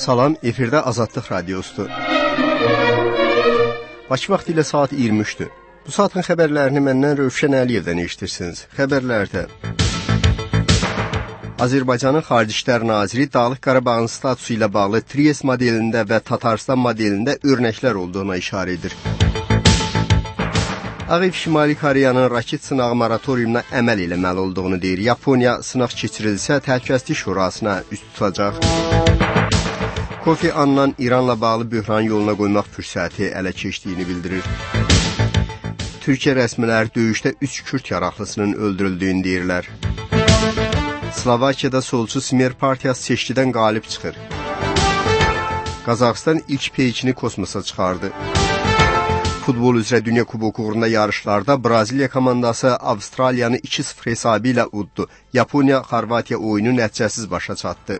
Salam, efirdə Azadlıq Radiosudur. Bakı vaxtı ilə saat 23-dür. Bu saatın xəbərlərini məndən Rövşən Əliyevdən eşitirsiniz. Xəbərlərdə Azərbaycanın Xarici İşlər Naziri Dağlıq Qarabağın statusu ilə bağlı Trieste modelində və Tatarstan modelində örnəklər olduğuna işarə edir. Ağ Ev Şimali Koreyanın raket sınağı moratoriumuna əməl eləməli olduğunu deyir. Yaponiya sınaq keçirilsə Təhlükəsizlik Şurasına üst tutacaq. Kofi Annan İranla bağlı böhran yoluna qoymaq fürsəti ələ keçdiyini bildirir. Türkiyə rəsmiləri döyüşdə 3 Kürd yaraqlısının öldürüldüyünü deyirlər. Slovakiyada solçu Smer partiyası seçkidən qalib çıxır. Qazaxıstan ilk peykini kosmosa çıxardı. Futbol üzrə Dünya Kuboku uğrunda yarışlarda Braziliya komandası Avstraliyanı 2-0 hesabı ilə uddu. Yaponiya-Xorvatiya oyunu nəticəsiz başa çatdı.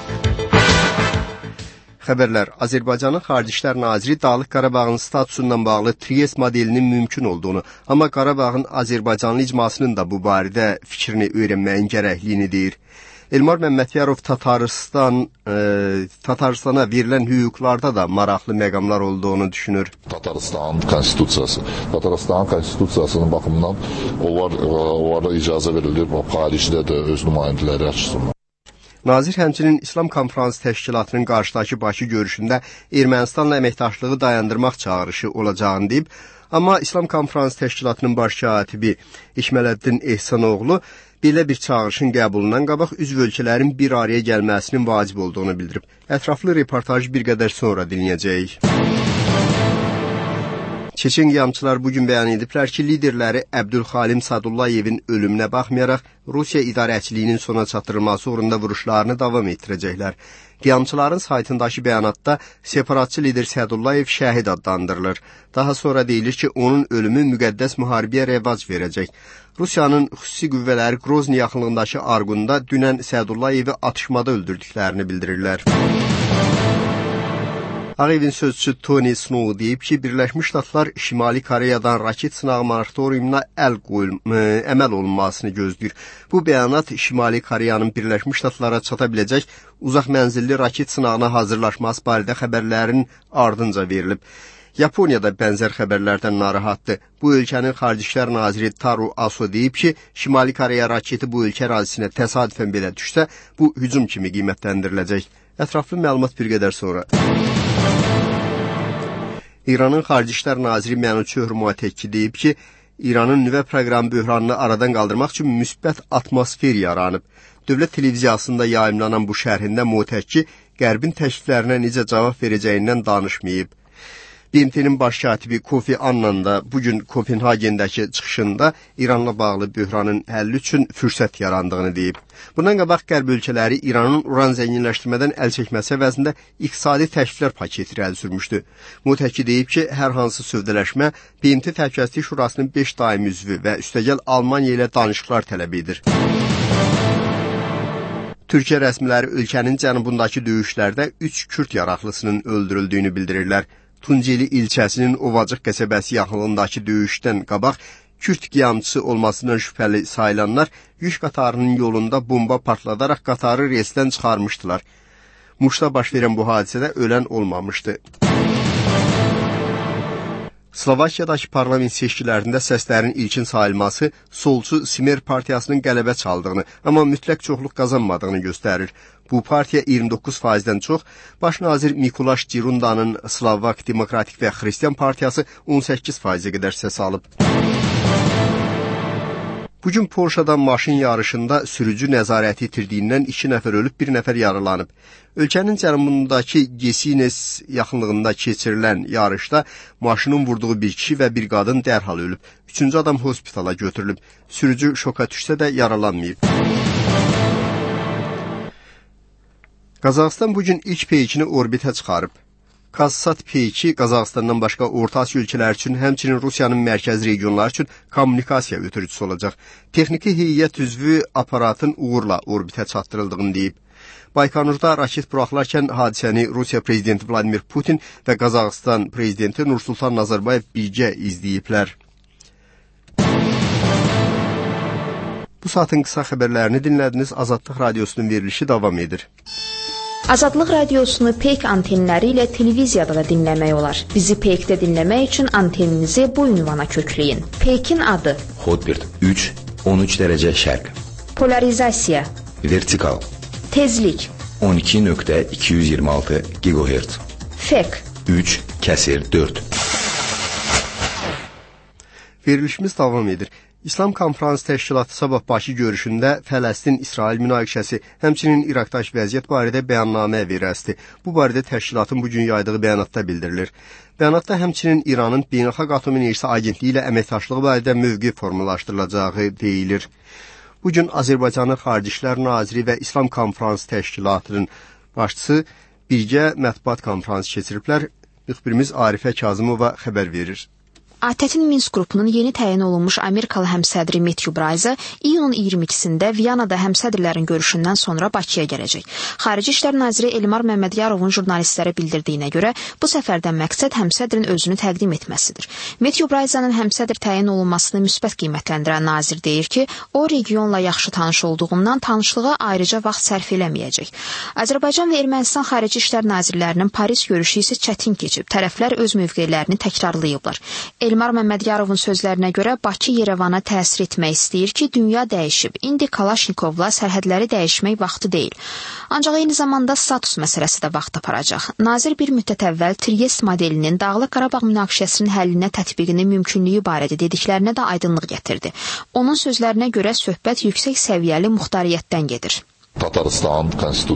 Xəbərlər, Azərbaycanın Xarici İşlər Naziri Dağlıq Qarabağın statusundan bağlı Trieste modelinin mümkün olduğunu, amma Qarabağın Azərbaycanlı icmasının da bu barədə fikrini öyrənməyin gərəkliyini deyir. Elmar Məmmədiyarov Tataristana verilən hüquqlarda da maraqlı məqamlar olduğunu düşünür. Tatarıstan konstitusiyasının baxımından onlara icazə verilir, xaricdə də öz nümayəndələri açsınlar. Nazir həmçinin İslam Konferansı Təşkilatının qarşıdakı Bakı görüşündə Ermənistanla əməkdaşlığı dayandırmaq çağırışı olacağını deyib, amma İslam Konferansı Təşkilatının baş katibi İkmələddin Ehsanoğlu belə bir çağırışın qəbulundan qabaq üzv ölkələrin bir araya gəlməsinin vacib olduğunu bildirib. Ətraflı reportaj bir qədər sonra dinləyəcəyik. Çeçen qiyamçılar bugün bəyan ediblər ki, liderləri Əbdülxalim Sadullayevin ölümünə baxmayaraq Rusiya idarəçiliyinin sona çatdırılması uğrunda vuruşlarını davam etdirəcəklər. Qiyamçıların saytındakı bəyanatda separatçı lider Sadullayev şəhid adlandırılır. Daha sonra deyilir ki, onun ölümü müqəddəs müharibəyə rəvac verəcək. Rusiyanın xüsusi qüvvələri Grozny yaxınlığındakı Arqunda dünən Sadullayevi atışmada öldürdüklərini bildirirlər. Ağ Evin sözçüsü Tony Snow deyib ki, Birləşmiş Ştatlar Şimali Koreyadan raket sınağı moratoriumuna əməl olunmasını gözləyir. Bu bəyanat Şimali Koreyanın Birləşmiş Ştatlara çata biləcək uzaq mənzilli raket sınağına hazırlaşması barədə xəbərlərin ardınca verilib. Yaponiya da bənzər xəbərlərdən narahatdır. Bu ölkənin Xarici İşlər Naziri Taro Aso deyib ki, Şimali Koreya raketi bu ölkə ərazisinə təsadüfən belə düşsə, bu hücum kimi qiymətləndiriləcək. Ətraflı məlumat bir qədər sonra. İranın Xarici İşlər Naziri Mənud Çöhrümatəki deyib ki, İranın nüvə proqramı böhranını aradan qaldırmaq üçün müsbət atmosfer yaranıb. Dövlət televiziyasında yayımlanan bu şərhində Motəki Qərbin təkliflərinə necə cavab verəcəyindən danışmayıb. BMT-nin baş katibi Kofi Annan da bugün Kopenhagendəki çıxışında İranla bağlı böhranın həlli üçün fürsət yarandığını deyib. Bundan qabaq Qərb ölkələri İranın uran zənginləşdirmədən əl çəkməsi əvəzində iqtisadi təkliflər paketi irəli sürmüşdü. Mutəki deyib ki, hər hansı sövdələşmə BMT Təhlükəsizlik Şurasının 5 daimi üzvü və üstəgəl Almaniya ilə danışıqlar tələb edir. Türkiyə rəsmiləri ölkənin cənubundakı döyüşlərdə 3 Kürd yaraqlısının öldürüldüyünü bildirirlər. Tunceli ilçəsinin Ovacıq qəsəbəsi yaxınlığındakı döyüşdən qabaq Kürd qiyamçısı olmasından şübhəli sayılanlar yük qatarının yolunda bomba partladaraq qatarı reysdən çıxarmışdılar. Muşda baş verən bu hadisədə ölən olmamışdı. Slovakiyadakı parlament seçkilərində səslərin ilkin sayılması solçu Smer partiyasının qələbə çaldığını, amma mütləq çoxluq qazanmadığını göstərir. Bu partiya 29%-dən çox, baş nazir Mikulaş Dirundanın Slovak Demokratik və Xristian partiyası 18%-ə qədər səs alıb. Bugün Polşada maşın yarışında sürücü nəzarəti itirdiyindən 2 nəfər ölüb, 1 nəfər yaralanıb. Ölkənin cənubundakı Gesines yaxınlığında keçirilən yarışda maşının vurduğu bir kişi və bir qadın dərhal ölüb. 3-cü adam hospitala götürülüb. Sürücü şoka düşsə də yaralanmayıb. Qazaxıstan bugün ilk peykini orbitə çıxarıb. Kassat peyki Qazaxıstandan başqa Orta Asiya ölkələri üçün, həmçinin Rusiyanın mərkəzi regionları üçün kommunikasiya ötürücüsü olacaq. Texniki heyət üzvü aparatın uğurla orbitə çatdırıldığını deyib. Baykonurda raket buraxılarkən hadisəni Rusiya prezidenti Vladimir Putin və Qazaxıstan prezidenti Nursultan Nazarbayev birgə izləyiblər. Bu saatın qısa xəbərlərini dinlədiniz. Azadlıq Radiosunun verilişi davam edir. Azadlıq radiosunu PEYK antenləri ilə televiziyada da dinləmək olar. Bizi PEYK-də dinləmək üçün anteninizi bu ünvana kökləyin. PEYK-in adı: Hotbird 3, 13 dərəcə şərq. Polarizasiya: Vertikal. Tezlik: 12.226 GHz. FEK: 3/4. Verilişimiz davam edir. İslam Konfrans Təşkilatı sabah Bakı görüşündə Fələstin-İsrail münaqişəsi, həmçinin İraqdakı vəziyyət barədə bəyannamə verəsti. Bu barədə təşkilatın bugün yaydığı bəyanatda bildirilir. Bəyanatda həmçinin İranın Beynəlxalq Atom Enerjisi Agentliyi ilə əməkdaşlığı barədə mövqe formalaşdırılacağı deyilir. Bugün Azərbaycanın Xarici İşlər Naziri və İslam Konfrans Təşkilatının başçısı birgə mətbuat konfransı keçiriblər. Müxbirimiz Arifə Kazımova xəbər verir. ATƏT-in Minsk qrupunun yeni təyin olunmuş Amerikalı həmsədri Matthew Bryce iyunun 22-sində Viyanada həmsədrlərin görüşündən sonra Bakıya gələcək. Xarici İşlər Naziri Elmar Məmmədyarovun jurnalistlərə bildirdiyinə görə bu səfərdən məqsəd həmsədrin özünü təqdim etməsidir. Matthew Bryce'ın həmsədr təyin olunmasını müsbət qiymətləndirən nazir deyir ki, o regionla yaxşı tanış olduğundan tanışlığa ayrıca vaxt sərf eləməyəcək. Azərbaycan və Ermənistan Xarici İşlər Nazirlərinin Paris görüşü isə çətin keçib. Tərəflər öz mövqelərini təkrarlayıblar. Elmar Məmmədyarovun sözlərinə görə Bakı Yerevana təsir etmək istəyir ki, dünya dəyişib. İndi Kalaşnikovla sərhədləri dəyişmək vaxtı deyil. Ancaq eyni zamanda status məsələsi də vaxt aparacaq. Nazir bir müddət əvvəl Triest modelinin Dağlıq Qarabağ münaqişəsinin həllinə tətbiqinin mümkünlüyü barədə dediklərinə də aydınlıq gətirdi. Onun sözlərinə görə söhbət yüksək səviyyəli muxtariyyətdən gedir. Tatarıstan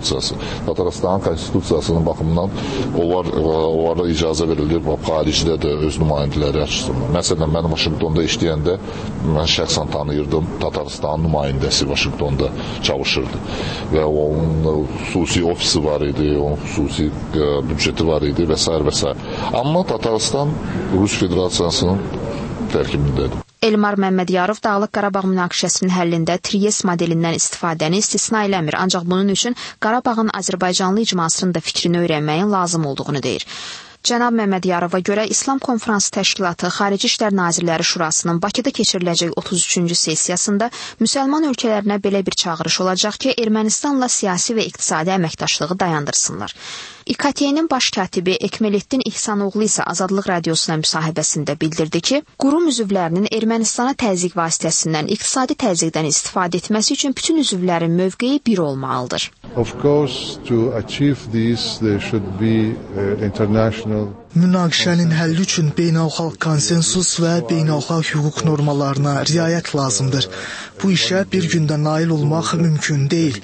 konstitusiyasının baxımından onlara icazə verilir xaricdə də öz nümayəndələri açsınlar. Məsələn, mən Vaşinqtonda işləyəndə mən şəxsən tanıyırdım, Tatarıstan nümayəndəsi Vaşinqtonda çalışırdı və onun xüsusi ofisi var idi, onun xüsusi büdceti var idi və s. və s. Amma Tatarıstan Rus Federasiyasının tərkibindədir. Elmar Məmmədyarov Dağlıq Qarabağ münaqişəsinin həllində Triest modelindən istifadəni istisna eləmir, ancaq bunun üçün Qarabağın Azərbaycanlı icmasının da fikrini öyrənməyin lazım olduğunu deyir. Cənab Məmmədyarova görə İslam Konfransı Təşkilatı Xarici İşlər Nazirləri Şurasının Bakıda keçiriləcək 33-cü sessiyasında müsəlman ölkələrinə belə bir çağırış olacaq ki, Ermənistanla siyasi və iqtisadi əməkdaşlığı dayandırsınlar. İKT-nin baş katibi Ekmelettin İhsanoğlu isə Azadlıq Radiosuna müsahibəsində bildirdi ki, qurum üzvlərinin Ermənistana təzyiq vasitəsindən, iqtisadi təzyiqdən istifadə etməsi üçün bütün üzvlərin mövqeyi bir olmalıdır. Of course, to achieve this, there should be international Münaqişənin həlli üçün beynəlxalq konsensus və beynəlxalq hüquq normalarına riayət lazımdır. Bu işə bir gündə nail olmaq mümkün deyil.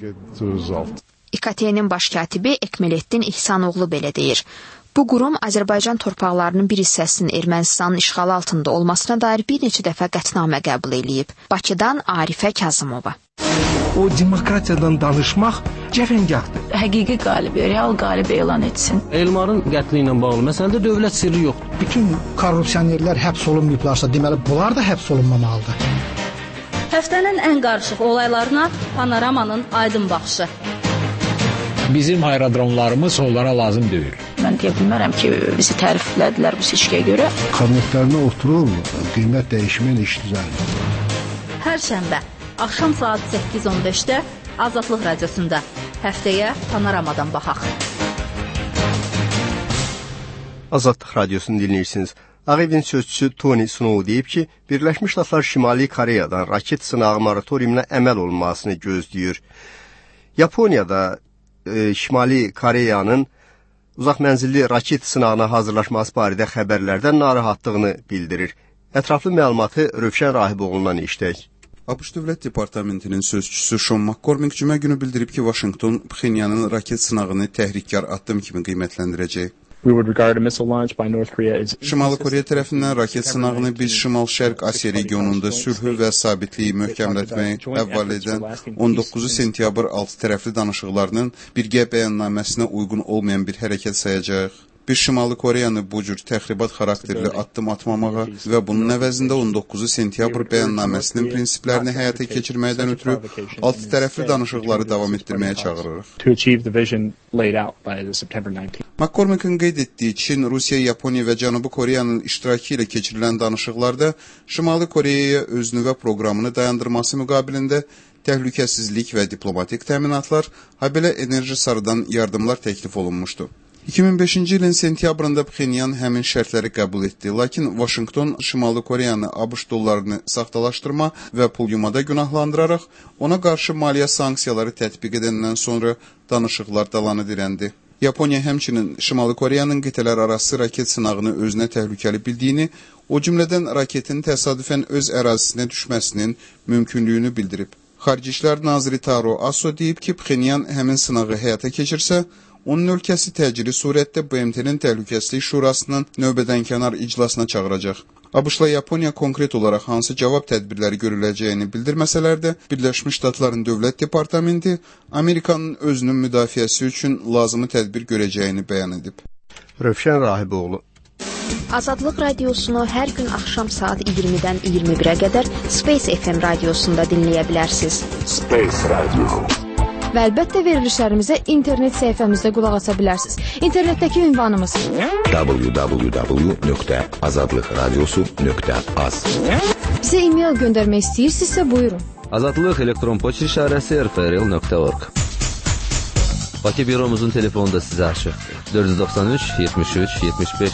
İKT-nin baş katibi Ekmelettin İhsanoğlu belə deyir. Bu qurum Azərbaycan torpaqlarının bir hissəsinin Ermənistanın işğalı altında olmasına dair bir neçə dəfə qətnamə qəbul edib. Bakıdan Arifə Kazımova. O demokratiyadan danışmaq cəfəngahdır. Həqiqi qalib, real qalib elan etsin. Elmarın qətli ilə bağlı məsələdə dövlət sirri yoxdur. Bütün korrupsionerlər həbs olunmayıblarsa, deməli bunlar da həbs olunmamalıdır. Həftənin ən qarışıq olaylarına Panoramanın aydın baxışı. Bizim aerodromlarımız onlara lazım deyil. Mən deyə bilmərəm ki, bizi təriflədilər bu seçkiyə görə. Kabinetlərində oturur, qiymət dəyişmən iş düzəlir. Hər şənbə axşam saat 8:15-də Azadlıq Radiosunda. Həftəyə Panoramadan baxaq. Azadlıq Radiosunu dinləyirsiniz. Ağ Evin sözçüsü Tony Snow deyib ki, Birləşmiş Ştatlar Şimali Koreyadan raket sınağı moratoriumuna əməl olunmasını gözləyir. Yaponiyada Şimali Koreyanın uzaq mənzilli raket sınağına hazırlaşması barədə xəbərlərdən narahatlığını bildirir. Ətraflı məlumatı Rövşən Rahiboğlu'ndan eşitək. ABŞ Dövlət Departamentinin sözçüsü Sean McCormick cümə günü bildirib ki, Vaşinqton Pxenyanın raket sınağını təhrikar addım kimi qiymətləndirəcək. Şimali Koreya tərəfindən raket sınağını biz Şimal-Şərq Asiya regionunda sülhü və sabitliyi möhkəmlətməyi əvvəl edən 19 sentyabr 6 tərəfli danışıqlarının birgə bəyannaməsinə uyğun olmayan bir hərəkət sayacaq. Biz Şimali Koreyanı bu cür təxribat xarakterli addım atmamağa və bunun əvəzində 19 sentyabr bəyannaməsinin prinsiplərini həyata keçirməkdən ötürü 6 tərəfli danışıqları davam etdirməyə çağırırıq. McCormick'in qeyd etdiyi Çin, Rusiya, Yaponiya və Cənubi Koreyanın iştirakı ilə keçirilən danışıqlarda Şimali Koreyaya öz nüvə proqramını dayandırması müqabilində təhlükəsizlik və diplomatik təminatlar, habelə enerji sarıdan yardımlar təklif olunmuşdu. 2005-ci ilin sentyabrında Pxenyan həmin şərtləri qəbul etdi, lakin Vaşinqton Şimali Koreyanı ABŞ dollarını saxtalaşdırma və pul yumada günahlandıraraq ona qarşı maliyyə sanksiyaları tətbiq edəndən sonra danışıqlar dalanı dirəndi. Yaponiya həmçinin Şimali Koreyanın qitələr arası raket sınağını özünə təhlükəli bildiyini, o cümlədən raketin təsadüfən öz ərazisinə düşməsinin mümkünlüyünü bildirib. Xarici İşlər naziri Taro Aso deyib ki, Pxenyan həmin sınağı həyata keçirsə, onun ölkəsi təcili surətdə BMT-nin Təhlükəsizlik Şurasının növbədənkənar iclasına çağıracaq. ABŞ-la Yaponiya konkret olaraq hansı cavab tədbirləri görüləcəyini bildirməsələr də, Birləşmiş Ştatların Dövlət Departamenti Amerikanın özünün müdafiəsi üçün lazımi tədbir görəcəyini bəyan edib. Rövşən Rahiboğlu. Azadlıq radiosunu hər gün axşam saat 20-dən 21-ə qədər Space FM radiosunda dinləyə bilərsiniz. Space Radio. Və əlbəttə verilişlərimizə internet səhifəmizdə qulaq asa bilərsiniz. İnternetdəki ünvanımız www.azadlıqradiosu.az. Bizə e-mail göndərmək istəyirsinizsə buyurun. Azadlıq elektron poçt işarəsi rfrl.org. Bakı büromuzun telefonu da sizə açıqdır. 493 73 75.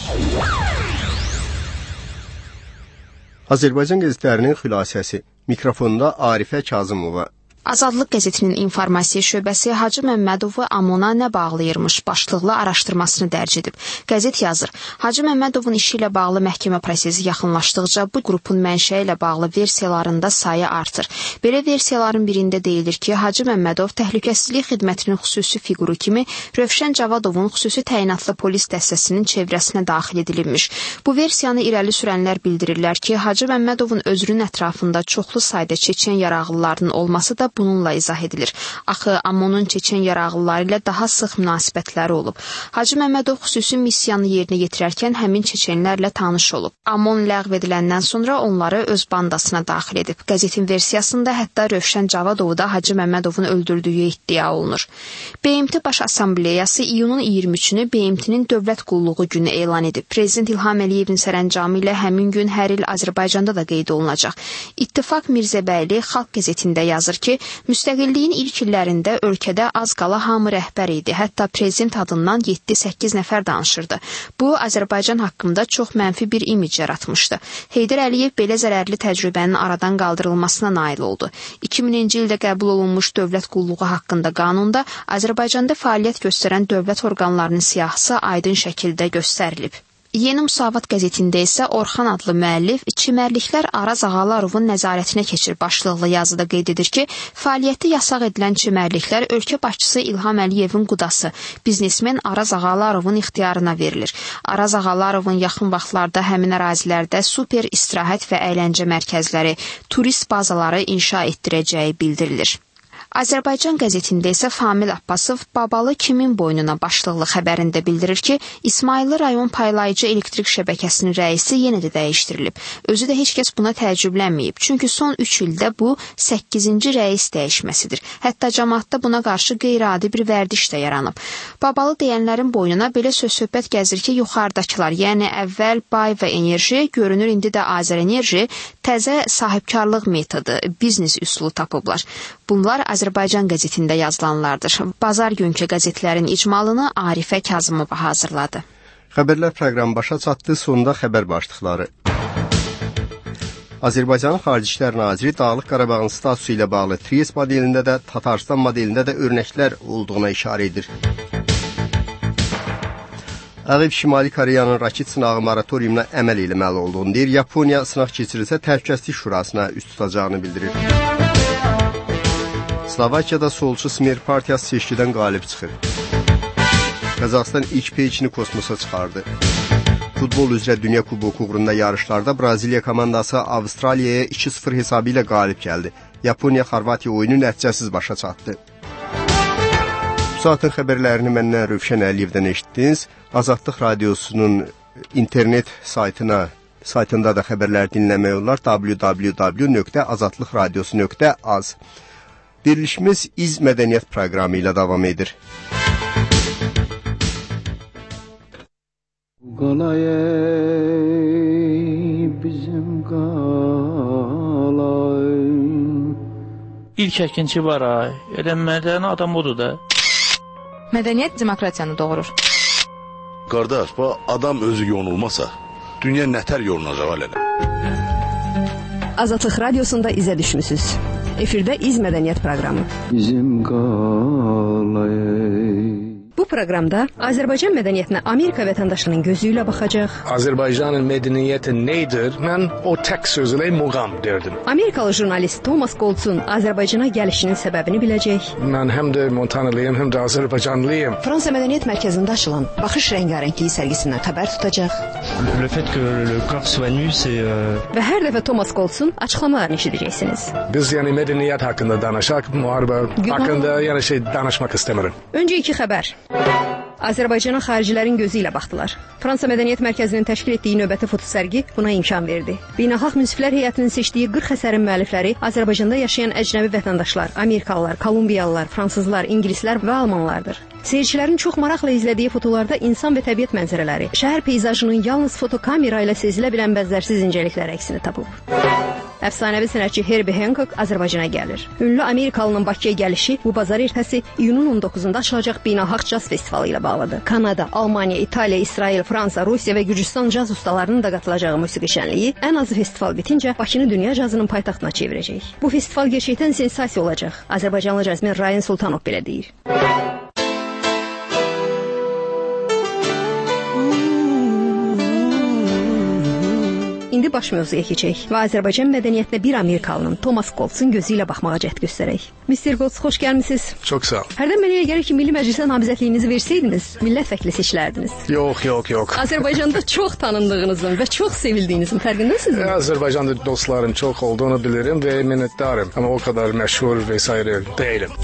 Azərbaycan qəzetlərinin xülasəsi. Mikrofonda Arifə Kazımova. Azadlıq qəzetinin informasiya şöbəsi Hacı Məmmədovu Amona nə bağlayırmış başlıqlı araşdırmasını dərc edib. Qəzet yazır, Hacı Məmmədovun işi ilə bağlı məhkəmə prosesi yaxınlaşdıqca bu qrupun mənşəyi ilə bağlı versiyalarında sayı artır. Belə versiyaların birində deyilir ki, Hacı Məmmədov təhlükəsizlik xidmətinin xüsusi fiquru kimi Rövşən Cavadovun xüsusi təyinatlı polis dəstəsinin çevrəsinə daxil edilmiş. Bu versiyanı irəli sürənlər bildirirlər ki, Hacı Məmmədovun özünün ətrafında çoxlu sayda çeçen yaraqlılarının olması da bununla izah edilir. Axı Ammonun çeçen yaraqlıları ilə daha sıx münasibətləri olub. Hacı Məmmədov xüsusi missiyanı yerinə yetirərkən həmin çeçenlərlə tanış olub. Ammon ləğv ediləndən sonra onları öz bandasına daxil edib. Qəzetin versiyasında hətta Rövşən Cavadovu da Hacı Məmmədovun öldürdüyü iddia olunur. BMT Baş Assambleyası iyunun 23-ünü BMT-nin dövlət qulluğu günü elan edib. Prezident İlham Əliyevin sərəncamı ilə həmin gün hər il Azərbaycanda da qeyd olunacaq. İttifaq Mirzəbəyli Xalq qəzetində yazır ki, müstəqilliyin ilk illərində ölkədə az qala hamı rəhbər idi. Hətta prezident adından 7-8 nəfər danışırdı. Bu, Azərbaycan haqqında çox mənfi bir imic yaratmışdı. Heydər Əliyev belə zərərli təcrübənin aradan qaldırılmasına nail oldu. 2000-ci ildə qəbul olunmuş dövlət qulluğu haqqında qanunda Azərbaycanda fəaliyyət göstərən dövlət orqanlarının siyahısı aydın şəkildə göstərilib. Yeni Müsavat qəzetində isə Orxan adlı müəllif Çimərliklər Araz Ağallarovun nəzarətinə keçir başlıqlı yazıda qeyd edir ki, fəaliyyəti yasaq edilən çimərliklər ölkə başçısı İlham Əliyevin qudası, biznesmen Araz Ağallarovun ixtiyarına verilir. Araz Ağallarovun yaxın vaxtlarda həmin ərazilərdə super istirahət və əyləncə mərkəzləri, turist bazaları inşa etdirəcəyi bildirilir. Azərbaycan qəzetində isə Famil Abbasov Babalı kimin boynuna başlıqlı xəbərində bildirir ki, İsmayıllı rayon paylayıcı elektrik şəbəkəsinin rəisi yenə də dəyişdirilib. Özü də heç kəs buna təəccüblənməyib, çünki son 3 ildə bu 8-ci rəis dəyişməsidir. Hətta cəmaatda buna qarşı qeyri-adi bir vərdiş də yaranıb. Babalı deyənlərin boynuna belə söz-söhbət gəzir ki, yuxarıdakılar, yəni əvvəl Bay və Enerji, görünür indi də Azərenerji, təzə sahibkarlıq metodu, biznes üsulu tapıblar. Bunlar Azərbaycan qəzetində yazılanlardır. Bazar günkü qəzetlərin icmalını Arifə Kazımova hazırladı. Xəbərlər proqramı başa çatdı, sonunda xəbər başlıqları. Azərbaycanın Xarici İşlər Naziri Dağlıq Qarabağın statusu ilə bağlı Triest modelində də, Tatarstan modelində də örnəklər olduğuna işarə edir. Ağ Ev Şimali Koreyanın raket sınağı moratoriumuna əməl eləməli olduğunu deyir. Yaponiya sınaq keçirirsə Təhlükəsizlik Şurasına üst tutacağını bildirir. Slovakiyada solçu Smer partiyası seçkidən qalib çıxır. Qazaxıstan ilk peyçini kosmosa çıxardı. Futbol üzrə Dünya Kuboku uğrunda yarışlarda Braziliya komandası Avstraliyaya 2-0 hesabı ilə qalib gəldi. Yaponiya-Xorvatiya oyunu nəticəsiz başa çatdı. Bu saatın xəbərlərini məndən Rövşən Əliyevdən eşitdiniz. Azadlıq Radiosunun internet saytında da xəbərlər dinləmək olar. www.azadlıqradiosu.az. Verilişimiz İz Mədəniyyət proqramı ilə davam edir. Qalay bizim qalay İlk əkinçi var ay. Elə mədəni adam odur da. Mədəniyyət demokratiyanı doğurur. Qardaş, bu adam özü yonulmasa, dünya nətər yolunacaq hələ? Azadlıq Radiosunda izə düşmüsüz. Efirdə İz Mədəniyyət proqramı. Bizim qalayı. Bu proqramda Azərbaycan mədəniyyətinə Amerika vətəndaşının gözü ilə baxacaq. Azərbaycanın mədəniyyəti nədir? Mən o tək sözlə muğam derdim. Amerikalı jurnalist Thomas Goltz'un Azərbaycana gəlişinin səbəbini biləcək. Mən həm də Montanalıyım, həm də Azərbaycanlıyım. Fransa Mədəniyyət Mərkəzində açılan Baxış rəngarəngliyi sərgisindən xəbər tutacaq. Le fait que le corps soit nu, c'est Və hər dəfə Thomas Goltz'un açıqlamalarını eşidəcəksiniz. Biz yəni mədəniyyət haqqında danışaq, müharibə haqqında yəni danışmaq istəmirəm. Öncə iki xəbər. Azərbaycana xaricilərin gözü ilə baxdılar. Fransa Mədəniyyət Mərkəzinin təşkil etdiyi növbəti fotosərgi buna imkan verdi. Beynəlxalq münsiflər heyətinin seçdiyi 40 əsərin müəllifləri Azərbaycanda yaşayan əcnəbi vətəndaşlar, Amerikalılar, Kolumbiyalılar, fransızlar, ingilislər və almanlardır. Seyircilərin çox maraqla izlədiyi fotolarda insan və təbiət mənzərələri, şəhər peyzajının yalnız fotokamera ilə sezilə bilən bəzərsiz incəliklər əksini tapıb. Əfsanəvi sənətçi Herbie Hancock Azərbaycana gəlir. Ünlü Amerikalının Bakıya gəlişi bu bazar ertəsi iyunun 19-da açılacaq Beynəlxalq Caz Festivalı ilə bağlıdır. Kanada, Almaniya, İtaliya, İsrail, Fransa, Rusiya və Gürcüstan caz ustalarının da qatılacağı musiqi şənliyi ən azı festival bitincə Bakını dünya cazının paytaxtına çevirəcək. Bu festival gerçəkdən sensasiya olacaq. Azərbaycanlı cazmen Rayan Sultanov belə deyir. İndi baş mövzuya keçək və Azərbaycan mədəniyyətinə bir Amerikalının Thomas Goltz'un gözü ilə baxmağa cəhd göstərək. Mr. Goltz, xoş gəlmisiniz. Çox sağ ol. Hərdən mənə elə gəlir ki, Milli Məclisə namizədliyinizi versəydiniz, millət vəkili seçilərdiniz. Yox. Azərbaycanda çox tanındığınızın və çox sevildiyinizin fərqindəsiniz mi? Azərbaycanda dostlarım çox olduğunu bilirim və minnətdarım. Amma o kadar məşhur vesaire değilim.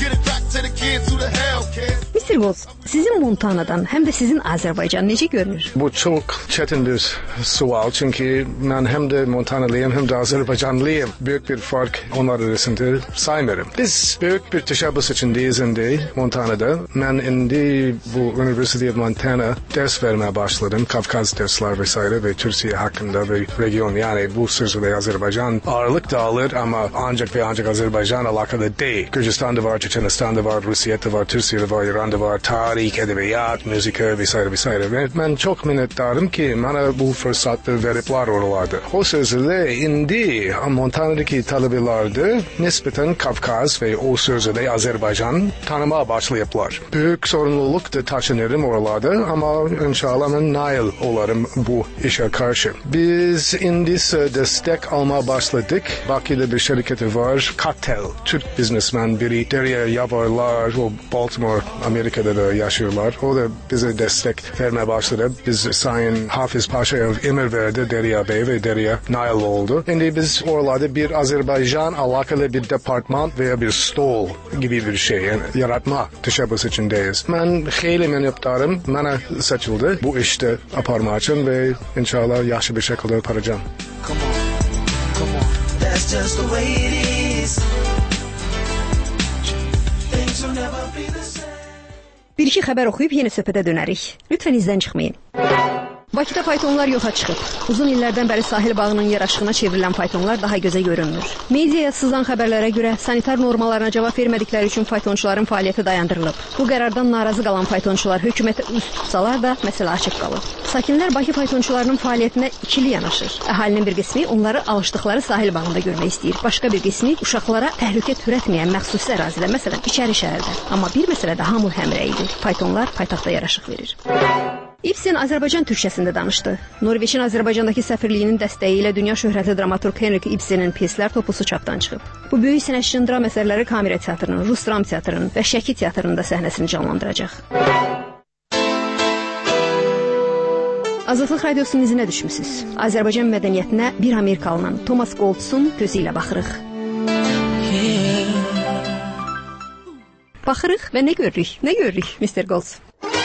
Mr. Goltz, sizin Montana'dan həm də sizin Azərbaycan necə görünür? Bu çox çətin bir sual, çünki mən həm də Montanalıyım, həm də Azərbaycanlıyım. Büyük bir fark onlar arasında saymıyorum. Biz büyük bir təşəbbüs içindeyiz indi Montana'da. Mən indi bu University of Montana ders vermeye başladım. Kafkaz dersler vesaire ve Türkiye hakkında ve region, yani bu sözde Azerbaycan ağırlık da alır ama ancak ve ancak Azerbaycan alakalı değil. Gürcistan'da var, Çeçenistan'da var, Rusya'da var, Türkiye'de var, İran'da var, tarih, edebiyat, müzik vesaire vesaire. Ve ben çok minnettarım ki bana bu fırsatı veripler oralarda. O sözde indi Montana'daki talebelerde nispeten Kafkaz ve o sözde Azerbaycan tanımaya başlayıplar. Büyük sorumluluk da taşınırım oralarda ama inşallah ben nail olarım bu işe karşı. Biz indi destek almaya başladık. Bakü'de bir şirketi var, Cartel. Türk businessman biri, Derya Yavarlar, o Baltimore, Amerika'da da yaşıyorlar. O da bize destek vermeye başladı. Biz Sayın Hafız Paşa'ya emir verdi, Derya Bey ve Derya nail oldu. Şimdi biz oralarda bir Azerbaycan alakalı bir departman veya bir stol gibi bir şey yani yaratma teşebbüs içindeyiz. Ben hayli minnettarım. Bana seçildi bu işte aparmak için ve inşallah yaşlı bir şekilde yaparacağım. Bir iki xəbər oxuyub yeni söhbətə dönərik. Lütfən izdən çıxmayın. Bakıda faytonlar yoxa çıxıb. Uzun illərdən bəri sahil bağının yaraşığına çevrilən faytonlar daha gözə görünmür. Mediaya sızan xəbərlərə görə sanitar normalarına cavab vermədikləri üçün faytonçuların fəaliyyəti dayandırılıb. Bu qərardan narazı qalan faytonçular hökumətə üst tutsalar da məsələ açıq qalıb. Sakinlər Bakı faytonçularının fəaliyyətinə ikili yanaşır. Əhalinin bir qismi onları alışdıqları sahil bağında görmək istəyir. Başqa bir qismi uşaqlara təhlükə törətməyən məxsusi ərazidə, məsələn, içəri şəhərdə. Amma bir məsələdə hamı həmrəydir. Faytonlar paytaxtda yaraşıq verir. İbsen Azərbaycan türkçəsində danışdı. Norveçin Azərbaycandakı səfirliyinin dəstəyi ilə dünya şöhrətli dramaturq Henrik Ibsen'in pyeslər topusu çapdan çıxıb. Bu böyük sənətçinin dram əsərləri Kamera teatrının, Rus dram teatrının və Şəki teatrının da səhnəsini canlandıracaq. Azadlıq Radiosunun izinə düşmüsüz. Azərbaycan mədəniyyətinə bir Amerikalının Thomas Goltz'un gözü ilə baxırıq. Baxırıq və nə görürük? Nə görürük, Mr. Goltz?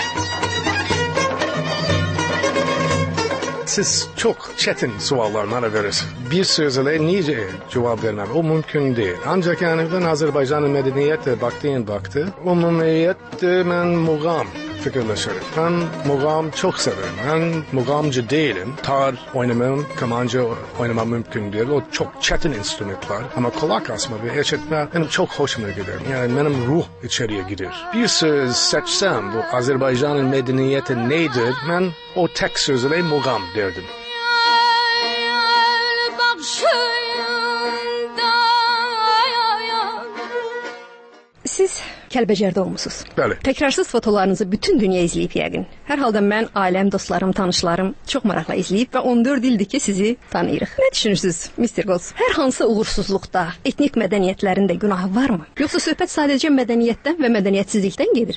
Siz çok çetin suallar bana verirsiniz. Bir sözle nice cevap vermem. O mümkün değil. Ancak yani ben Azerbaycan'ın medeniyete baktığın baktı. O medeniyette ben muğam fikirleşirim. Ben muğam çok severim. Ben muğamcı değilim. Tar oynamam, kamanca oynamam mümkün değil. O çok çetin enstrümanlar. Ama kulak asma ve eşitme benim çok hoşuma gider. Yani benim ruh içeriye gider. Bir söz seçsem bu Azerbaycan'ın medeniyeti nedir? Ben o tek sözle muğam derdim. Siz Kəlbəcərdə olmusunuz. Bəli. Təkrarsız fotolarınızı bütün dünya izləyib yəqin. Hər halda mən, ailəm, dostlarım, tanışlarım çox maraqla izləyib və 14 ildir ki sizi tanıyırıq. Nə düşünürsünüz, Mr. Goss? Hər hansı uğursuzluqda etnik mədəniyyətlərin də günahı varmı? Yoxsa söhbət sadəcə mədəniyyətdən və mədəniyyətsizlikdən gedir?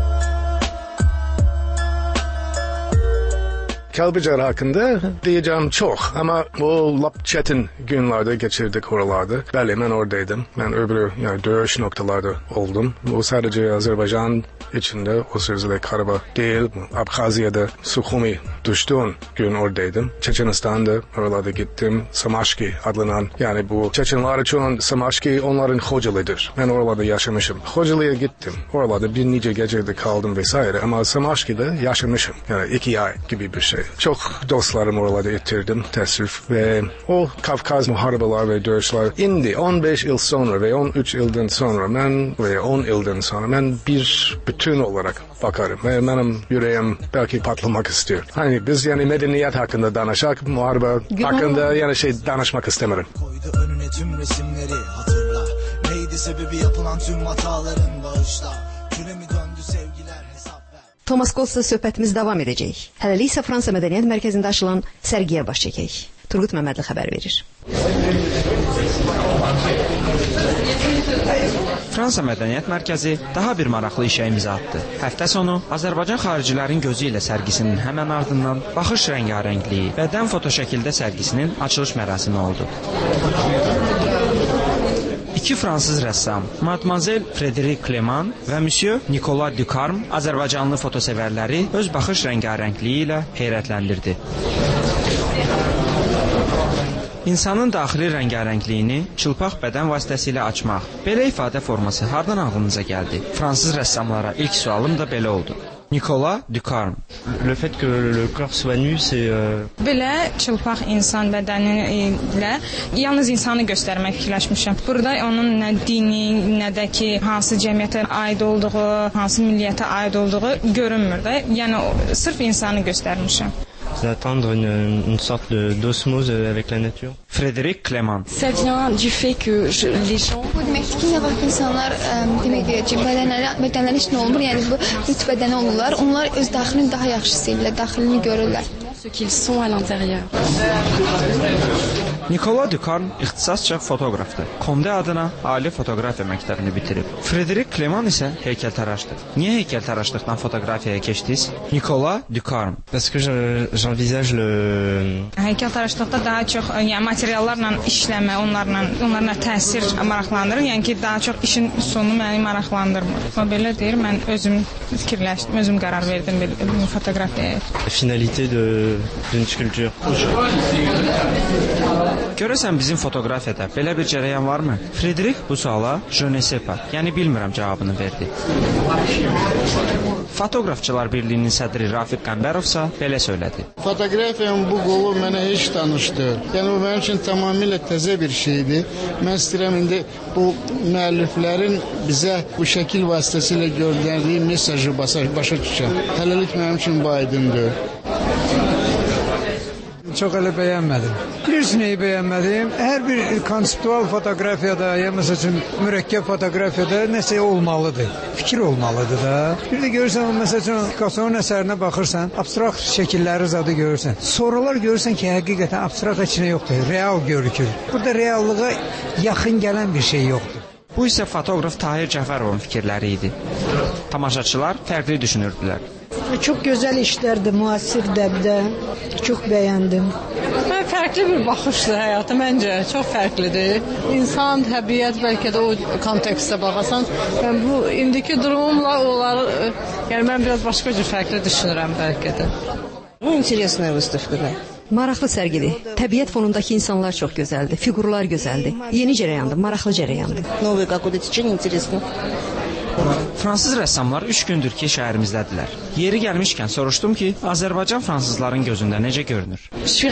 Kəlbəcər hakkında diyeceğim çok ama o lap çetin günlerde geçirdik oralarda. Bəli, ben oradaydım. Ben öbürü yani dövüş noktalarda oldum. O sadece Azerbaycan içinde o sözde Karabağ değil, Abkhazya'da Sukhumi düştüğün gün oradaydım. Çeçenistan'da oralarda gittim. Samaşki adlanan yani bu Çeçenler için Samaşki onların hocalıdır. Ben oralarda yaşamışım. Hocalığa gittim. Oralarda bir nice gecede kaldım vesaire ama Samaşki'de yaşamışım. Yani 2 ay gibi bir şey. Çok dostlarım oralarda yitirdim teessüf ve o Kafkaz muharebeler ve dövüşler indi 15 yıl sonra ve 13 yıldan sonra ben ve 10 yıldan sonra ben bir bütün olarak bakarım ve benim yüreğim belki patlamak istiyor. Hani biz yani medeniyet hakkında danışak, muharebe hakkında yani danışmak istemiyorum. Koydu önüne tüm resimleri hatırla. Neydi sebebi yapılan tüm hataların bağışla. Küre mi döndü sevgiler hesap. Thomas Goss'la söhbətimiz davam edəcək. Hələlik isə Fransa Mədəniyyət Mərkəzində açılan sərgiyə baş çəkək. Turgut Məmmədli xəbər verir. Fransa Mədəniyyət Mərkəzi daha bir maraqlı işə imza atdı. Həftə sonu Azərbaycan xaricilərin gözü ilə sərgisinin həmən ardından Baxış rəngarəngliyi və dən fotoşəkildə sərgisinin açılış mərasimi oldu. İki fransız rəssam, Mademoiselle Frédérique Clément və Monsieur Nicolas Ducarme Azərbaycanlı fotosevərləri öz baxış rəngarəngliyi ilə heyrətləndirdi. İnsanın daxili rəngarəngliyini çılpaq bədən vasitəsilə açmaq. Belə ifadə forması hardan ağlınıza gəldi? Fransız rəssamlara ilk sualım da belə oldu. Nicolas Ducarme. Le fait que le corps soit nu, c'est... Belə çılpaq insan bədəni ilə yalnız insanı göstərmək fikirləşmişəm. Burada onun nə dini, nə də ki, hansı cəmiyyətə aid olduğu, hansı milliyyətə aid olduğu görünmür də. Yəni, sırf insanı göstərmişəm. D'atteindre une sorte d'osmose avec la nature. Frédérique Clément. Ça vient du fait que les gens... Bu deməkdir ki, nə vaxt insanlar demək ki, bədənləri üçün olmur, yəni bu üç bədəni olurlar, onlar öz daxilini daha yaxşı sevirlər, daxilini görürlər. Ce qu'ils sont à l'intérieur. Nicolas Ducarme ixtisasca fotoqrafdır. Comde adına ali fotoqrafiya məktəbini bitirib. Frédérique Clément isə heykəltaraşdır. Niyə heykəltaraşlıqdan fotoqrafiyaya keçdiniz? Nicolas Ducarme. Parce que j'envisage le... Heykəltaraşlıqda daha çox yəni materiallarla işləmə, onlarla təsir maraqlandırır. Yəni ki, daha çox işin sonu məni maraqlandırmır. O belə deyir, mən özüm fikirləşdim, özüm qərar verdim fotoqrafiyaya. La finalité d'une sculpture. Görəsən bizim fotoqrafiyada belə bir cərəyan varmı? Frédéric bu suala je ne sais pas, yəni bilmirəm cavabını verdi. Fotoqrafçılar Birliyinin sədri Rafiq Qəmbərovsa belə söylədi. Fotoqrafiyanın bu qolu mənə heç tanışdı. Yəni bu mənim üçün tamamilə təzə bir şeydir. Mən istəyirəm indi bu müəlliflərin bizə bu şəkil vasitəsilə göndərdiyi mesajı başa düşəm. Hələlik mənim üçün bu aydındır. Çox elə bəyənmədim. Bilirsiniz neyi bəyənmədim? Hər bir konseptual fotoqrafiyada, ya məsəl üçün mürəkkəb fotoqrafiyada nəsə olmalıdır. Fikir olmalıdır da. Bir də görürsən, məsəl üçün Picasso'nun əsərinə baxırsan, abstrakt şəkilləri zadı görürsən. Sonralar görürsən ki, həqiqətən abstrakt içində yoxdur, real görükür. Burada reallığa yaxın gələn bir şey yoxdur. Bu isə fotoqraf Tahir Cəfərovun fikirləri idi. Tamaşaçılar fərqli düşünürdülər. Çox gözəl işlərdir, müasir dəbdə. Çox bəyəndim. Mən fərqli bir baxışdır həyata məncə, çox fərqlidir. İnsan, təbiət bəlkə də o kontekstə baxasan, mən bu indiki durumumla onları, yəni mən biraz başqa cür fərqli düşünürəm bəlkə də. Bu interesная выставка. Maraqlı sərgidir. Təbiət fonundakı insanlar çox gözəldir, fiqurlar gözəldir. Yeni cərəyandır, maraqlı cərəyandır. Новое какое-то течение интересно. Fransız rəssamlar 3 gündür ki, şəhərimizdədirlər. Yeri gəlmişkən soruşdum ki, Azərbaycan fransızların gözündə necə görünür?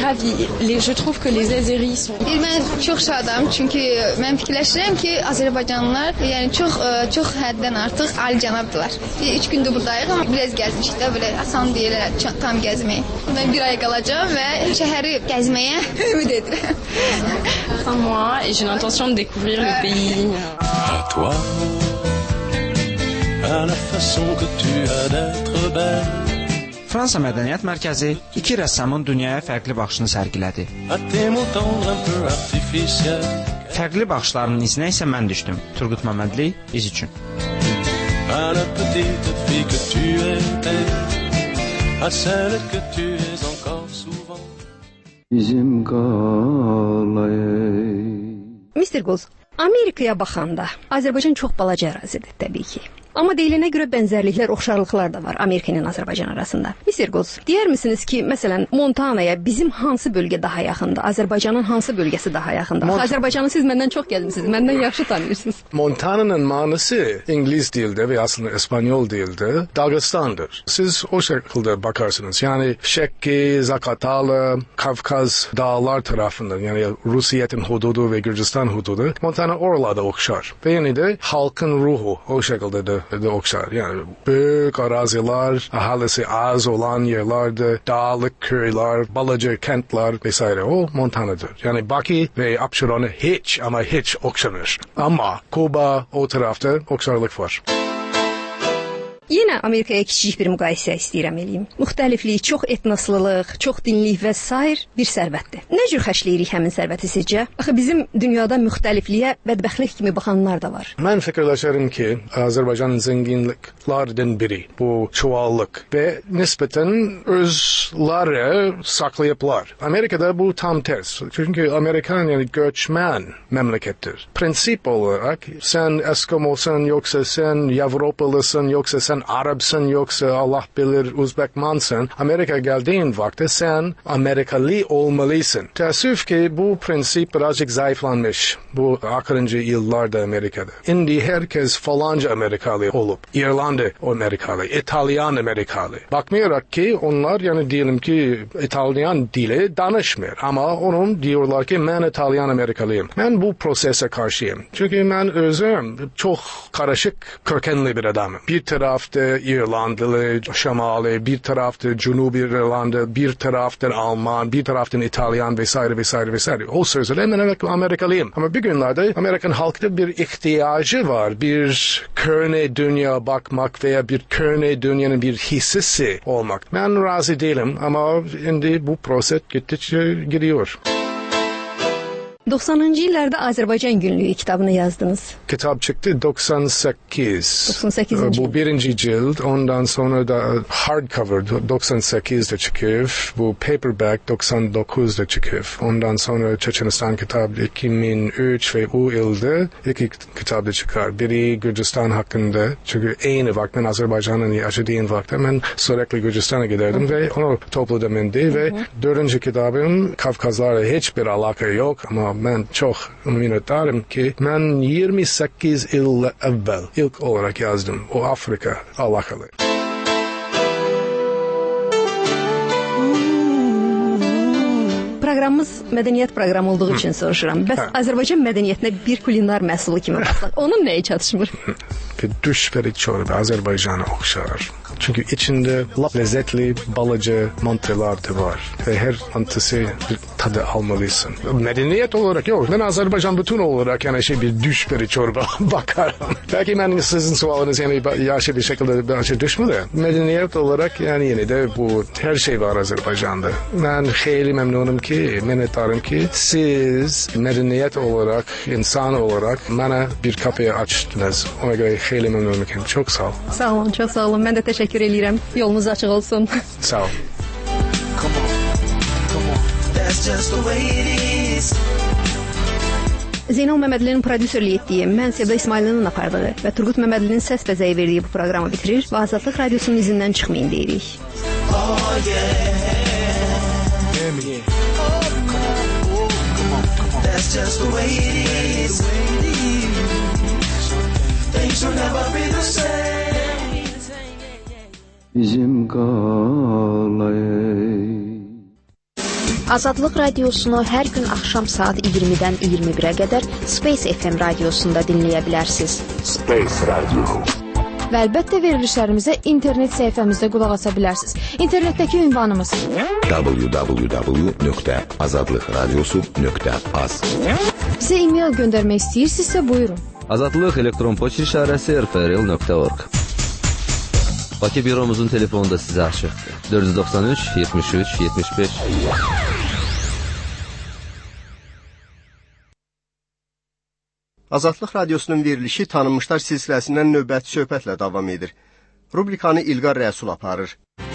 Mən çox şadam, çünki mən fikirləşirəm ki, Azərbaycanlılar yəni çox həddən artıq alicənabdılar. 3 gündür buradayıq, amma biraz gəzmişik də, belə asan deyil tam gəzmək. Mən bir ay qalacağam və şəhəri gəzməyə ümid edirəm. Moi, j'ai l'intention de découvrir le pays. À toi, à la façon que tu as d'être belle. Fransa Mədəniyyət Mərkəzi iki rəssamın dünyaya fərqli baxışını sərgilədi. Fərqli baxışlarının izinə isə mən düşdüm. Turgut Məmmədli, İz üçün. À la petite fille que tu étais, à celle que tu es encore souvent. Bizim qalayı. Mr. Goz, Amerikaya baxanda Azərbaycan çox balaca ərazidir təbii ki. Amma deyilənə görə bənzərliklər, oxşarlıqlar da var Amerika ilə Azərbaycan arasında. Mr. Goz, deyərmisiniz ki, məsələn, Montanaya bizim hansı bölgə daha yaxındır? Azərbaycanın hansı bölgəsi daha yaxındır? Azərbaycanı siz məndən çox gəlmisiniz, məndən yaxşı tanıyırsınız. Montana'nın manası İngiliz dilde ve aslında İspanyol dilde Dağıstan'dır. Siz o şekilde bakarsınız. Yani Şekki, Zakatalı, Kafkaz dağlar tarafından, yani Rusya'nın hududu ve Gürcistan hududu, Montana oralarda okşar. Ve yine de halkın ruhu o şekilde de okşar. Yani büyük araziler, ahalisi az olan yerlerde, dağlık köyler, balacı kentler vesaire o Montana'dır. Yani Baki ve Abşeron'u hiç ama hiç okşanır. Ama Kuba o tarafta okşarlık var. Yenə Amerikaya kiçik bir müqayisə istəyirəm eləyim. Müxtəliflik, çox etnosluluq, çox dinlik və sair bir sərvətdir. Nə cür xərcləyirik həmin sərvəti sizcə? Axı bizim dünyada müxtəlifliyə bədbəxtlik kimi baxanlar da var. Mən fikirləşirəm ki, Azərbaycanın zənginliklərdən biri bu çuvallıq və nisbətən özləri saklayıblar. Amerikada bu tam ters. Çünki Amerikan yani göçmen memlekettir. Prinsip olarak sen Eskimosan yoksa sen Avrupalısın yoksa sen Arapsın yoksa Allah bilir Uzbekmansın. Amerika geldiğin vakti sen Amerikalı olmalısın. Teessüf ki bu prensip birazcık zayıflanmış bu akırıncı yıllarda Amerika'da. Şimdi herkes falanca Amerikalı olup İrlanda Amerikalı, İtalyan Amerikalı. Bakmayarak ki onlar yani diyelim ki İtalyan dili danışmıyor ama onun diyorlar ki ben İtalyan Amerikalıyım. Ben bu prosese karşıyım. Çünkü ben özüm çok karışık kökenli bir adamım. Bir tarafta İrlandalı, Şamali, bir tarafta Cunubi İrlanda, bir tarafta Alman, bir tarafta İtalyan vesaire vesaire vesaire. O sözlerle ben Amerikalıyım. Ama bir günlerde Amerikan halkta bir ihtiyacı var. Bir körne dünya bakmak veya bir körne dünyanın bir hissesi olmak. Ben razı değilim ama şimdi bu proses gittikçe gidiyor. 90-cı illərdə Azərbaycan günlüyü kitabını yazdınız. Kitap çıktı 98. Bu birinci cilt. Ondan sonra da hardcover 98'de çıkıyor. Bu paperback 99'da çıkıyor. Ondan sonra Çeçenistan kitabı 2003 ve o yılda iki kitabı çıkar. Biri Gürcistan hakkında. Çünkü aynı vakit ben Azerbaycan'ın yaşadığım vakti ben sürekli Gürcistan'a giderdim ve onu topladım indi ve dördüncü kitabım Kafkazlarla hiçbir alaka yok ama ben çok minnettarım ki ben 28 yıl evvel ilk olarak yazdım. O Afrika alakalı. Proqramımız mədəniyyət proqramı olduğu üçün soruşuram. Bəs Azərbaycan mədəniyyətinə bir kulinar məhsulu kimi baxsaq, onun nəyi çatışmır? Bir düşberi çorba Azerbaycan'a okşar. Çünkü içinde lezzetli balıcı mantılar da var. Ve her mantısı bir tadı almalısın. Medeniyet olarak yok. Ben Azerbaycan bütün olarak yani bir düşberi çorba bakarım. Belki ben sizin sualınız yani yaşlı bir şekilde düşmedi. Medeniyet olarak yani yine de bu her şey var Azerbaycan'da. Ben hayli memnunum ki, minnettarım ki siz medeniyet olarak, insan olarak bana bir kapıyı açtınız. Ona göre hayli memnunum ki. Çok sağ ol. Sağ olun, çok sağ olun. Ben de teşekkür edirəm. Yolunuz açıq olsun. Sağ ol. Zeynal Məmmədlinin prodüserlik etdiyi, mən Sevda İsmailinin apardığı və Turgut Məmmədlinin səs bəzəyi verdiyi bu proqramı bitirir və Azadlıq Radiosunun izindən çıxmayın deyirik. That's just the way it is. Things will never be the same. bizim qalay. Azadlıq radiosunu hər gün axşam saat 20-dən 21-ə qədər Space FM radiosunda dinləyə bilərsiniz. Space Radio. Və əlbəttə verilişlərimizə internet səhifəmizdə qulaq asa bilərsiniz. İnternetdəki ünvanımız www.azadlıqradiosu.az. Bizə e-mail göndərmək istəyirsinizsə buyurun. Azadlıq elektron poçt işarəsi rfrl.org. Bakı büromuzun telefonunda sizə açıqdır. 493 73 75. Azadlıq radiosunun verilişi tanınmışlar silsiləsindən növbəti söhbətlə davam edir. Rubrikanı İlqar Rəsul aparır.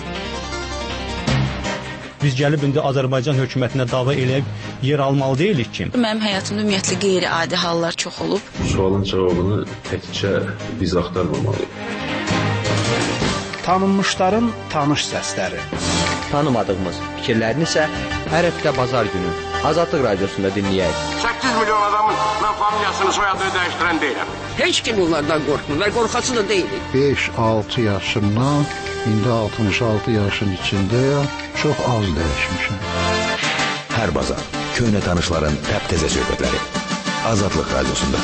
Biz gəlib indi Azərbaycan hökumətinə dava eləyib yer almalı deyilik ki. Mənim həyatımda ümumiyyətlə qeyri-adi hallar çox olub. Sualın cavabını təkcə biz axtarmamalıyıq. Tanınmışların tanış səsləri. Tanımadığımız fikirlərini isə hər həftə bazar günü Azadlıq radiosunda dinləyək. 8 milyon adamın mən familiyasını, soyadını dəyişdirən deyiləm. Heç kim onlardan qorxmurlar, qorxası da deyilik. 5-6 yaşımdan, indi 66 yaşın içindəyəm, çox az dəyişmişəm. Hər bazar köhnə tanışların təptəzə söhbətləri Azadlıq radiosunda.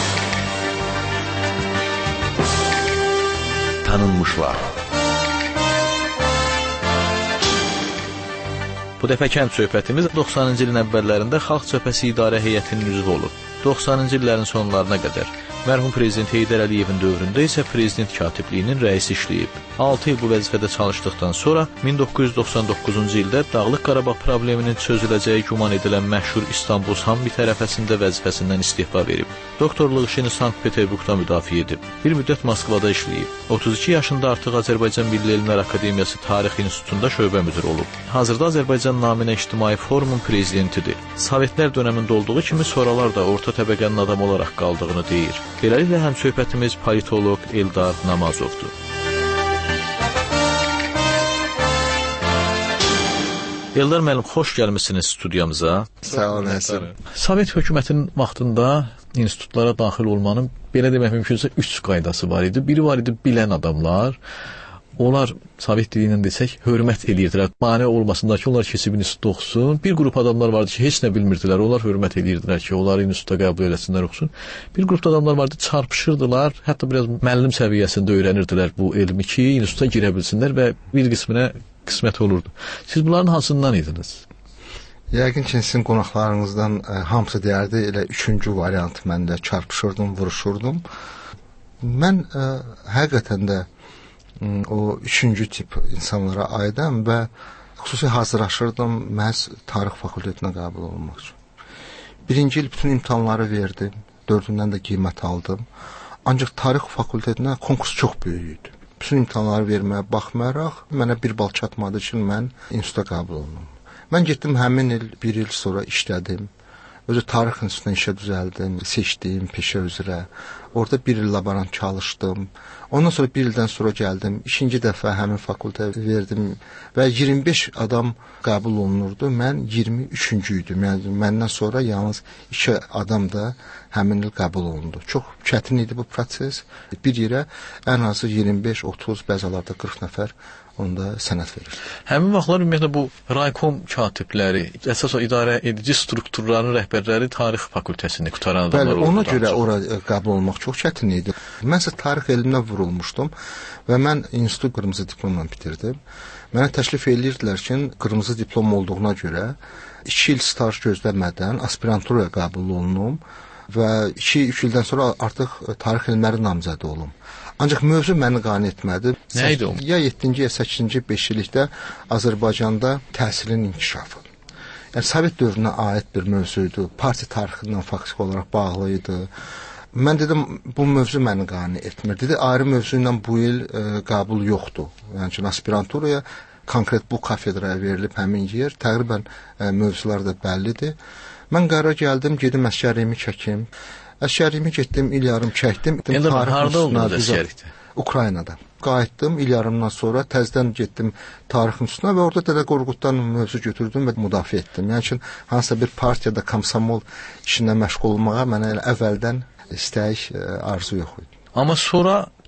Tanınmışlar. Bu dəfə kənd söhbətimiz 90-cı ilin əvvəllərində Xalq Cəbhəsi İdarə Heyətinin üzvü olub. 90-cı illərin sonlarına qədər. Mərhum Prezident Heydər Əliyevin dövründə isə Prezident katibliyinin rəisi işləyib. 6 il bu vəzifədə çalışdıqdan sonra 1999-cu ildə Dağlıq Qarabağ probleminin çözüləcəyi güman edilən məşhur İstanbul Sammit ərəfəsində vəzifəsindən istifa verib. Doktorluq işini Sankt-Peterburqda müdafiə edib. Bir müddət Moskvada işləyib. 32 yaşında artıq Azərbaycan Milli Elmlər Akademiyası Tarix İnstitutunda şöbə müdiri olub. Hazırda Azərbaycan naminə İctimai Forumun prezidentidir. Sovetlər dönəmində olduğu kimi sonralar da orta təbəqənin adam olaraq qaldığını deyir. Beləliklə həm söhbətimiz politolog Eldar Namazovdur. Eldar müəllim, xoş gəlmisiniz studiyamıza. Sağ olun, Əsər. Sovet hökumətinin vaxtında institutlara daxil olmanın belə demək mümkünsə 3 qaydası var idi. Biri var idi bilən adamlar. Onlar Sovet dili ilə desək hörmət edirdilər. Mane olmasınlar ki, onlar keçib institutda oxusun. Bir qrup adamlar vardı ki, heç nə bilmirdilər. Onlar hörmət edirdilər ki, onları institutda qəbul eləsinlər, oxusun. Bir qrup adamlar vardı, çarpışırdılar. Hətta biraz müəllim səviyyəsində öyrənirdilər bu elmi ki, instituta girə bilsinlər və bir qisminə qismət olurdu. Siz bunların hansından idiniz? Yəqin ki, sizin qonaqlarınızdan hamısı deyərdi, elə 3-cü variant məndə çarpışırdım, vuruşurdum. Mən həqiqətən də o 3-cü tip insanlara aidəm və xüsusi hazırlaşırdım məhz tarix fakültetinə qəbul olunmaq üçün. 1-ci il bütün imtahanları verdim, 4-ündən də qiymət aldım. Ancaq tarix fakültetinə konkurs çox böyük idi. Bütün imtahanları verməyə baxmayaraq, mənə bir bal çatmadığı üçün mən instituta qəbul olundum. Mən getdim həmin il, 1 il sonra işlədim. Özü tarix institutuna işə düzəldim, seçdim peşə üzrə. Orada 1 il laborant çalışdım. Ondan sonra 1 ildən sonra gəldim. 2-ci dəfə həmin fakültəyə verdim və 25 adam qəbul olunurdu. Mən 23-cü idim. Yəni məndən sonra yalnız 2 adam da həmin il qəbul olundu. Çox çətin idi bu proses. Bir yerə ən azı 25, 30, bəzi hallarda 40 nəfər onda sənəd verir. Həmin vaxtlar ümumiyyətlə bu raykom katibləri, əsas o idarə edici strukturların rəhbərləri tarix fakültəsini qutaran adamlar oldu. Bəli, ona görə ora qəbul olmaq çox çətin idi. Mən isə tarix elminə vurulmuşdum və mən institutu qırmızı diplomla bitirdim. Mənə təklif edirdilər ki, qırmızı diplom olduğuna görə 2 il staj gözləmədən aspiranturaya qəbul olunum və 2-3 ildən sonra artıq tarix elmləri namizədi olum. Ancaq mövzu məni qane etmədi. Nə idi o? Ya 7-ci, ya 8-ci 5 illikdə Azərbaycanda təhsilin inkişafı. Yəni Sovet dövrünə aid bir mövzuydu. Partiya tarixi ilə faktiki olaraq bağlı idi. Mən dedim, bu mövzu məni qane etmir. Dedi, ayrı mövzu ilə bu il qəbul yoxdur. Yəni ki, aspiranturaya konkret bu kafedraya verilib həmin yer. Təqribən mövzular da bəllidir. Mən qərar gəldim, gedim əsgərliyimi çəkim. Əsgərliyimi getdim, il yarım çəkdim. Harada oldunuz əsgərlikdə? Ukraynada. Qayıtdım, il yarımdan sonra təzədən getdim tarix institutuna və orada Dədə Qorquddan mövzu götürdüm və müdafiə etdim. Yəni ki, hansısa bir partiyada komsomol işinə məşğul olmağa mənə elə əvvəldən istək, arzu yox idi. Amma sonra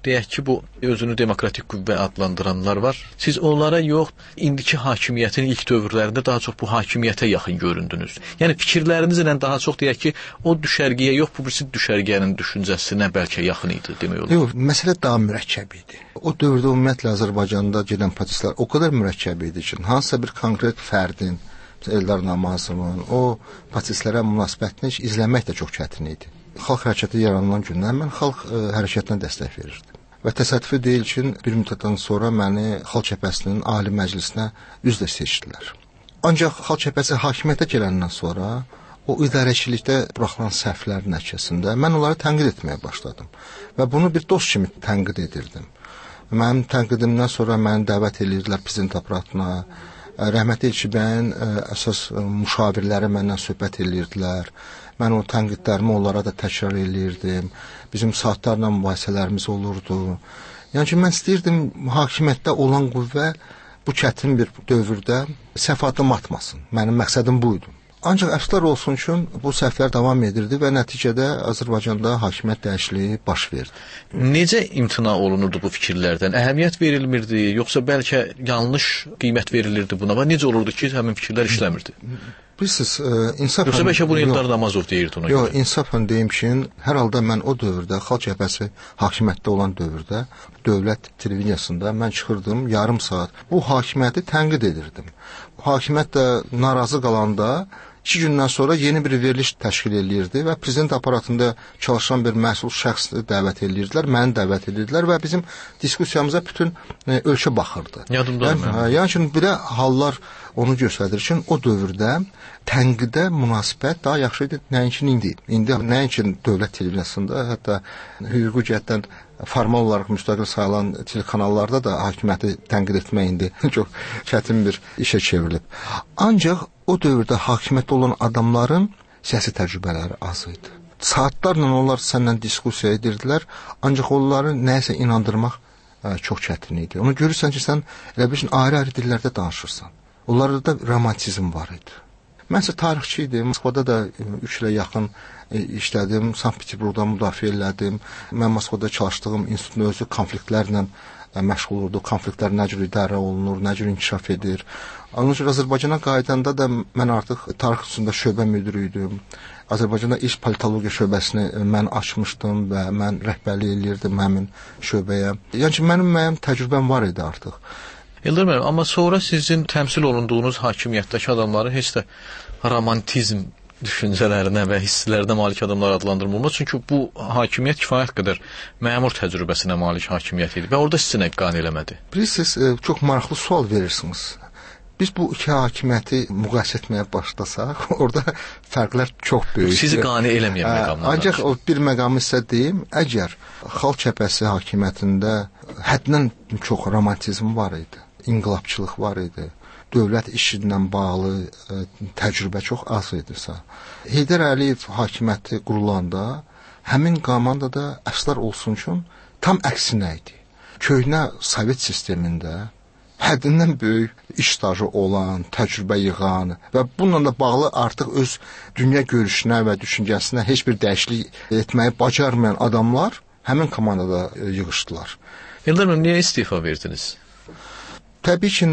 deyək ki, bu özünü demokratik qüvvə adlandıranlar var. Siz onlara yox, indiki hakimiyyətin ilk dövrlərində daha çox bu hakimiyyətə yaxın göründünüz. Yəni fikirlərinizlə daha çox deyək ki, o düşərgəyə yox, bu birisi düşərgənin düşüncəsinə bəlkə yaxın idi demək olar. Yox, məsələ daha mürəkkəb idi. O dövrdə ümumiyyətlə Azərbaycanda gedən proseslər o qədər mürəkkəb idi ki, hansısa bir konkret fərdin, Eldar Namazovun o proseslərə münasibətini izləmək də çox çətin idi. Xalq hərəkəti yaranan gündən mən xalq hərəkətinə dəstək verirdim. Və təsadüfi deyil ki, bir müddətdən sonra məni Xalq Cəbhəsinin Ali Məclisinə üzv seçdilər. Ancaq Xalq Cəbhəsi hakimiyyətə gələndən sonra o idarəçilikdə buraxılan səhvlər nəticəsində mən onları tənqid etməyə başladım və bunu bir dost kimi tənqid edirdim. Mənim tənqidimdən sonra məni dəvət edirdilər prezident aparatına. Rəhmətli Elçi bəyin əsas müşavirləri məndən söhbət edirdilər. Mən o tənqidlərimi onlara da təkrar edirdim. Bizim saatlarla mübahisələrimiz olurdu. Yəni ki, mən istəyirdim hakimiyyətdə olan qüvvə bu çətin bir dövrdə səhv addım atmasın. Mənim məqsədim bu idi. Ancaq əfsuslar olsun ki, bu səhvlər davam edirdi və nəticədə Azərbaycanda hakimiyyət dəyişikliyi baş verdi. Necə imtina olunurdu bu fikirlərdən? Əhəmiyyət verilmirdi, yoxsa bəlkə yanlış qiymət verilirdi buna? Və necə olurdu ki, həmin fikirlər işləmirdi? Bilirsiniz, insafən... Yoxsa bəlkə bunu Eldar Namazov deyirdi ona görə? Yox, insafən deyim ki, hər halda mən o dövrdə, Xalq Cəbhəsi hakimiyyətdə olan dövrdə, dövlət televiziyasında mən çıxırdım yarım saat. Bu hakimiyyəti tənqid edirdim. Hakimiyyət də narazı qalanda 2 gündən sonra yeni bir veriliş təşkil eləyirdi və prezident aparatında çalışan bir məsul şəxs dəvət edirdilər, məni dəvət edirdilər və bizim diskusiyamıza bütün ölkə baxırdı. Yəni belə hallar onu göstərir ki, o dövrdə tənqidə münasibət daha yaxşı idi nəinki indi. İndi nəinki dövlət televiziyasında, hətta hüquqi cəhətdən formal olaraq müstəqil sayılan telekanallarda da hakimiyyəti tənqid etmək indi çox çətin bir işə çevrilib. Ancaq o dövrdə hakimiyyətdə olan adamların siyasi təcrübələri az idi. Saatlarla onlar səndən diskusiya edirdilər, ancaq onları nəyisə inandırmaq çox çətin idi. Onu görürsən ki, sən elə bir ayrı-ayrı dillərdə danışırsan. Onlarda da romantizm var idi. Mən isə tarixçi idim. Moskvada da 3 ilə yaxın işlədim. Sankt-Peterburqda müdafiə elədim. Mən Moskvada çalışdığım institutun özü konfliktlərlə məşğul olurdu. Konfliktlər nə cür idarə olunur, nə cür inkişaf edir. Onun üçün Azərbaycana qayıdanda da mən artıq tarix üstündə şöbə müdiri idim. Azərbaycanda ilk politologiya şöbəsini mən açmışdım və mən rəhbərlik eləyirdim həmin şöbəyə. Yəni ki, mənim müəyyən təcrübəm var idi artıq. Eldar müəllim, amma sonra sizin təmsil olunduğunuz hakimiyyətdəki adamları heç də romantizm düşüncələrinə və hisslərinə malik adamlar adlandırılmaz. Çünki bu hakimiyyət kifayət qədər məmur təcrübəsinə malik hakimiyyət idi və orada sizi nə qane eləmədi? Bilirsiniz, çox maraqlı sual verirsiniz. Biz bu iki hakimiyyəti müqayisə etməyə başlasaq, orada fərqlər çox böyükdür. Sizi qane eləməyən məqamlar. Ancaq o bir məqamı isə deyim, əgər Xalq Cəbhəsi hakimiyyətində həddən çox romantizm var idi, inqilabçılıq var idi, dövlət işi ilə bağlı təcrübə çox az idisə, Heydər Əliyev hakimiyyəti qurulanda həmin komandada əfsuslar olsun ki, tam əksinə idi. Köhnə Sovet sistemində həddindən böyük iş stajı olan, təcrübə yığan və bununla da bağlı artıq öz dünya görüşünə və düşüncəsinə heç bir dəyişiklik etməyi bacarmayan adamlar həmin komandada yığışdılar. Eldar müəllim, niyə istifa verdiniz? Təbii ki,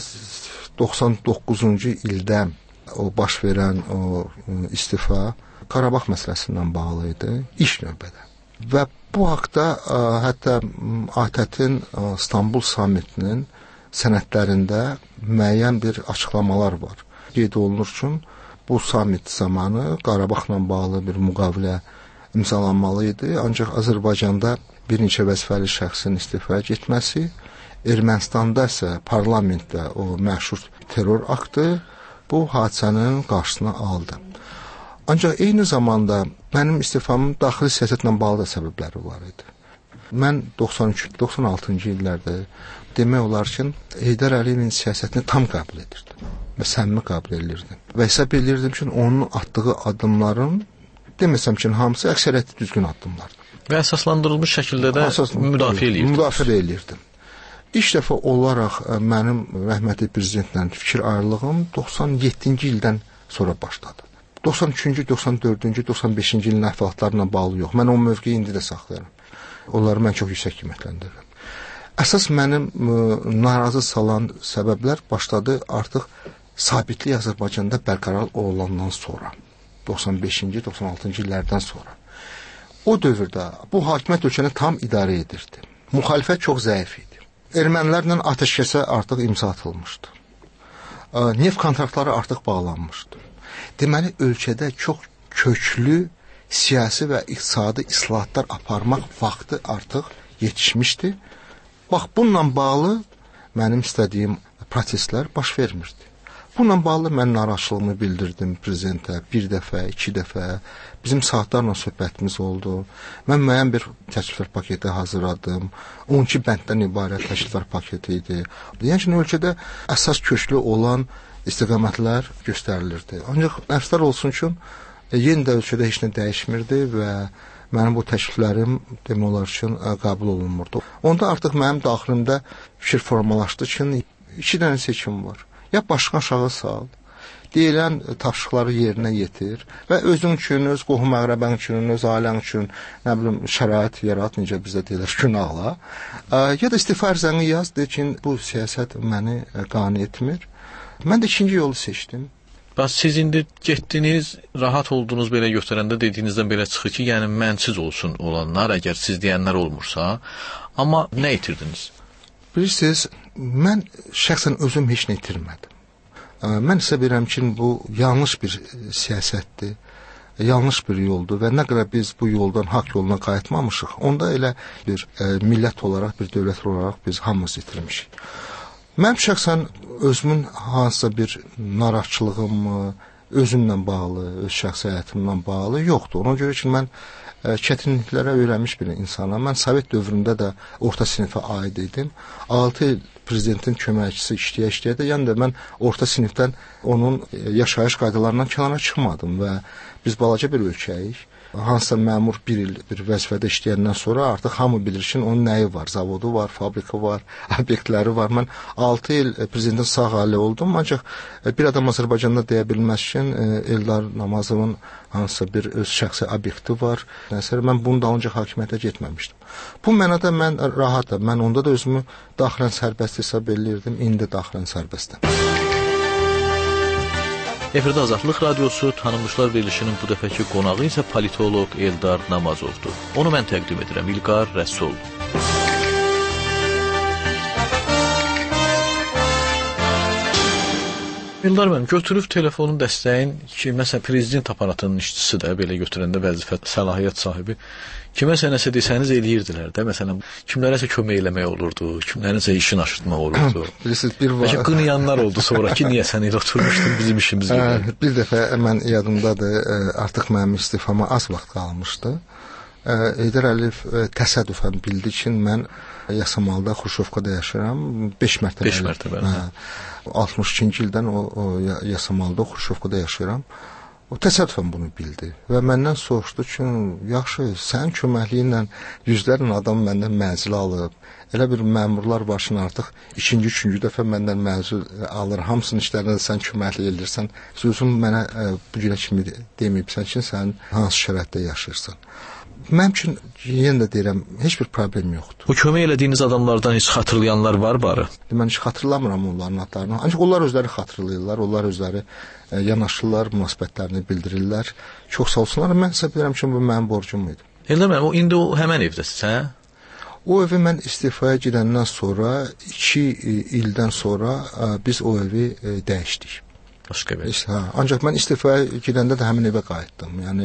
99-cu ildə o baş verən o istifa Qarabağ məsələsindən bağlı idi, ilk növbədə. Və bu haqda hətta ATƏT-in İstanbul sammitinin sənədlərində müəyyən bir açıqlamalar var. Qeyd olunur ki, bu sammit zamanı Qarabağla bağlı bir müqavilə imzalanmalı idi, ancaq Azərbaycanda bir neçə vəzifəli şəxsin istifaya getməsi, Ermənistanda isə parlamentdə o məşhur terror aktı bu hadisənin qarşısını aldı. Ancaq eyni zamanda mənim istifamın daxili siyasətlə bağlı da səbəbləri var idi. Mən 93-96-cı illərdə demək olar ki, Heydər Əliyevin siyasətini tam qəbul edirdim və səmimi qəbul edirdim. Və hesab edirdim ki, onun atdığı addımların, deməsəm ki, hamısı əksəriyyəti düzgün addımlardır. Və əsaslandırılmış şəkildə də müdafiə edirdiniz. Müdafiə edirdim. İlk dəfə olaraq mənim rəhmətli prezidentlə fikir ayrılığım 97-ci ildən sonra başladı. 93-cü, 94-cü, 95-ci ilin əhvalatlarına bağlı yox. Mən o mövqeyi indi də saxlayıram. Onları mən çox yüksək qiymətləndirirəm. Əsas mənim narazı salan səbəblər başladı artıq sabitlik Azərbaycanda bərqərar olandan sonra. 95-ci, 96-cı illərdən sonra. O dövrdə bu hakimiyyət ölkəni tam idarə edirdi. Müxalifət çox zəif idi. Ermənilərlə atəşkəsə artıq imza atılmışdı. Neft kontraktları artıq bağlanmışdı. Deməli, ölkədə çox köklü siyasi və iqtisadi islahatlar aparmaq vaxtı artıq yetişmişdi. Bax, bununla bağlı mənim istədiyim proseslər baş vermirdi. Bununla bağlı mən narahatçılığımı bildirdim prezidentə bir dəfə, 2 dəfə. Bizim saatlarla söhbətimiz oldu. Mən müəyyən bir təkliflər paketi hazırladım. 12 bənddən ibarət təkliflər paketi idi. Yəni ölkədə əsas köklü olan istiqamətlər göstərilirdi. Ancaq əfsər olsun ki, yenə də ölkədə heç nə dəyişmirdi və mənim bu təkliflərim demək olar ki, qəbul olunmurdu. Onda artıq mənim daxilimdə fikir formalaşdı ki, 2 dənə seçim var. Ya başqan aşağı sal, deyilən tapşırıqları yerinə yetir və özün üçün, öz qohum əqrəbən üçün, öz ailən üçün, nə bilim, şərait yarat, necə bizdə deyirlər, günahla. Ya da istifa ərizəni yaz, de ki, bu siyasət məni qane etmir. Mən də ikinci yolu seçdim. Bax, siz indi getdiniz, rahat oldunuz belə götürəndə dediyinizdən belə çıxır ki, yəni mənsiz olsun olanlar, əgər siz deyənlər olmursa, amma nə itirdiniz? Bilirsiniz, mən şəxsən özüm heç nə itirmədim. Mən isə bilirəm ki, bu yanlış bir siyasətdir, yanlış bir yoldur və nə qədər biz bu yoldan haqq yoluna qayıtmamışıq, onda elə bir millət olaraq, bir dövlət olaraq biz hamımız itirmişik. Mən şəxsən özümün hansısa bir narahatçılığım özümlə bağlı, öz şəxsi həyatımla bağlı yoxdur. Ona görə ki, mən çətinliklərə öyrənmiş bir insanam. Mən Sovet dövründə də orta sinifə aid idim. 6 il prezidentin köməkçisi işləyə-işləyə də, yəni də mən orta sinifdən onun yaşayış qaydalarından kənara çıxmadım və biz balaca bir ölkəyik. Hansısa məmur bir il bir vəzifədə işləyəndən sonra artıq hamı bilir ki, onun nəyi var, zavodu var, fabrika var, obyektləri var. Mən 6 il prezidentin sağ ali oldum, ancaq bir adam Azərbaycanda deyə bilməz ki, Eldar Namazovun hansısa bir öz şəxsi obyekti var. Mən bunun dalınca hakimiyyətə getməmişdim. Bu mənada mən rahatam. Mən onda da özümü daxilən sərbəst hesab eləyirdim, indi daxilən sərbəstəm. Efirdə Azadlıq Radiosu tanınmışlar verilişinin bu dəfəki qonağı isə politolog Eldar Namazovdur. Onu mən təqdim edirəm, İlqar Rəsul. Eldar müəllim, götürüb telefonun dəstəyin ki, məsələn, prezident aparatının işçisi də belə götürəndə vəzifə səlahiyyət sahibi kiməsə nəsə desəniz eləyirdilər də, məsələn, kimlərəsə kömək eləmək olurdu, kimlərəsə işin aşırtmaq olurdu. Bilirsiniz, bir var. Bəlkə qınayanlar oldu sonra ki, niyə sən elə oturmuşdun bizim işimiz gibi. Bir dəfə mən yadımdadır, artıq mənim istifama az vaxt qalmışdı. Heydər Əliyev təsadüfən bildi ki, mən Yasamalda, Xruşovkada yaşayıram, 5 mərtəbə. 62-ci ildən o Yasamalda, Xruşovkada yaşayıram. O təsadüfən bunu bildi və məndən soruşdu ki, yaxşı, sənin köməkliyi ilə yüzlərlə adam məndən mənzil alıb, elə bir məmurlar başına artıq ikinci dəfə məndən mənzil alır, hamısının işlərinə sən köməklik edirsən, sözün mənə bu günə kimi deməyibsən ki, sən hansı şəraitdə yaşayırsan. Mənim üçün, yenə də deyirəm, heç bir problem yoxdur. Bu kömək elədiyiniz adamlardan heç xatırlayanlar var barı? Mən heç xatırlamıram onların adlarını. Ancaq onlar özləri xatırlayırlar, onlar özləri yanaşırlar, münasibətlərini bildirirlər. Çox sağ olsunlar. Mən isə bilirəm ki, bu mənim borcum idi. Eldar müəllim, indi o həmən evdəsiz, hə? O evi mən istifaya gedəndən sonra, 2 ildən sonra biz o evi dəyişdik. Başqa bir. Ancaq mən istifaya gedəndə də həmin evə qayıtdım. Yəni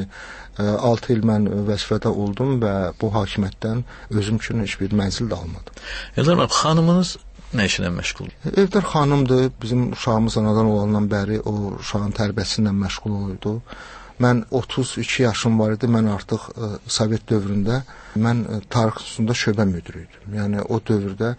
6 il mən vəzifədə oldum və bu hakimiyyətdən özüm üçün heç bir mənzil də almadım. Eldar müəllim, xanımınız nə işlə məşğul? Evdar xanımdır. Bizim uşağımız anadan olandan bəri o uşağın tərbiyəsi ilə məşğul olurdu. Mən 32 yaşım var idi. Mən artıq Sovet dövründə mən tarix institutunda şöbə müdiri idim. Yəni o dövrdə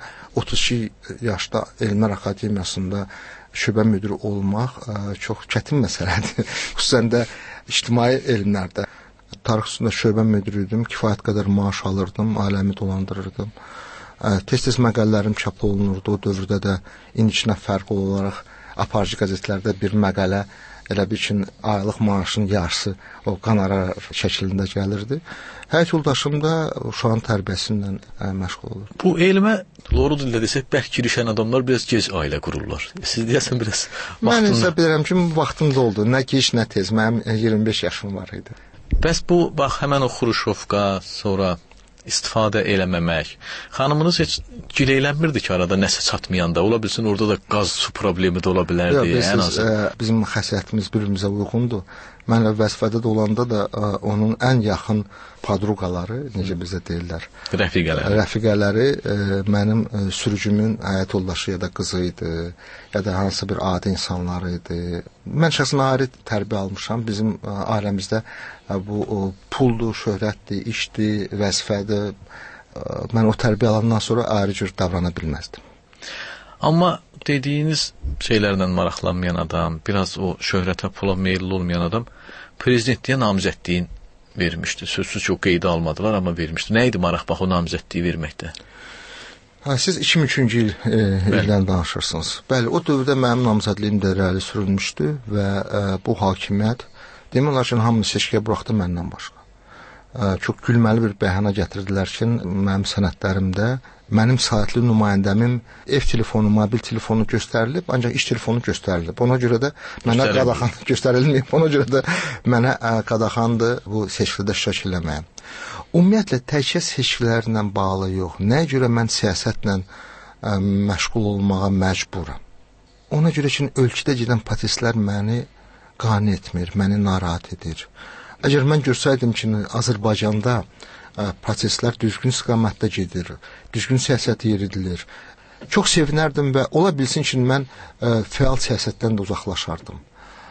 32 yaşda Elmlər Akademiyasında şöbə müdiri olmaq çox çətin məsələdir. Xüsusən də ictimai elmlərdə. Tarix institutunda şöbə müdiri idim. Kifayət qədər maaş alırdım, ailəmi dolandırırdım. Tez-tez məqələlərim çap olunurdu. O dövrdə də indikinə fərqli olaraq aparıcı qəzetlərdə bir məqələ elə bir ki, aylıq maaşın yarısı o qonorar şəklində gəlirdi. Həyat yoldaşım da uşağın tərbiyəsindən məşğul olur. Bu elmə doğru dildə desək, bərk girişən adamlar biraz gec ailə qururlar. Siz deyəsən biraz vaxtında. Mən isə bilirəm ki, vaxtımda oldu. Nə gec, nə tez. Mənim 25 yaşım var idi. Bəs bu, bax, həmən o Xruşovka, sonra istifadə eləməmək. Xanımınız heç gileylənmirdi ki, arada nəsə çatmayanda. Ola bilsin, orada da qaz su problemi də ola bilərdi. Yox, bizim xəsiyyətimiz bir-birimizə uyğundur. Mən vəzifədə də olanda da onun ən yaxın padruqaları, necə bizə deyirlər, rəfiqələri mənim sürücümün həyat yoldaşı ya da qızı idi, ya da hansısa bir adi insanları idi. Mən şəxsən ayrı tərbiyə almışam. Bizim ailəmizdə bu puldur, şöhrətdir, işdir, vəzifədir. Mən o tərbiyə alandan sonra ayrı cür davrana bilməzdim. Amma dediyiniz şeylərlə maraqlanmayan adam, biraz o şöhrətə, pula meyilli olmayan adam prezidentliyə namizədliyin vermişdi. Sözsüz çox qeydə almadılar, amma vermişdi. Nə idi maraq bax o namizədliyi verməkdə? Siz 2003-cü ildən danışırsınız. Bəli, o dövrdə mənim namizədliyim də irəli sürülmüşdü və bu hakimiyyət demək olar ki, hamını seçkiyə buraxdı məndən başqa. Çox gülməli bir bəhanə gətirdilər ki, mənim sənədlərimdə mənim saatlı nümayəndəmin ev telefonu, mobil telefonu göstərilib, ancaq iş telefonu göstərilib. Ona görə də mənə qadağan göstərilməyib. Ona görə də mənə qadağandır bu seçkidə iştirak eləməyə. Ümumiyyətlə təkcə seçkilərlə bağlı yox. Nəyə görə mən siyasətlə məşğul olmağa məcburam? Ona görə ki, ölkədə gedən proseslər məni qane etmir, məni narahat edir. Əgər mən görsəydim ki, Azərbaycanda proseslər düzgün istiqamətdə gedir, düzgün siyasət yeridilir, çox sevinərdim və ola bilsin ki, mən fəal siyasətdən də uzaqlaşardım.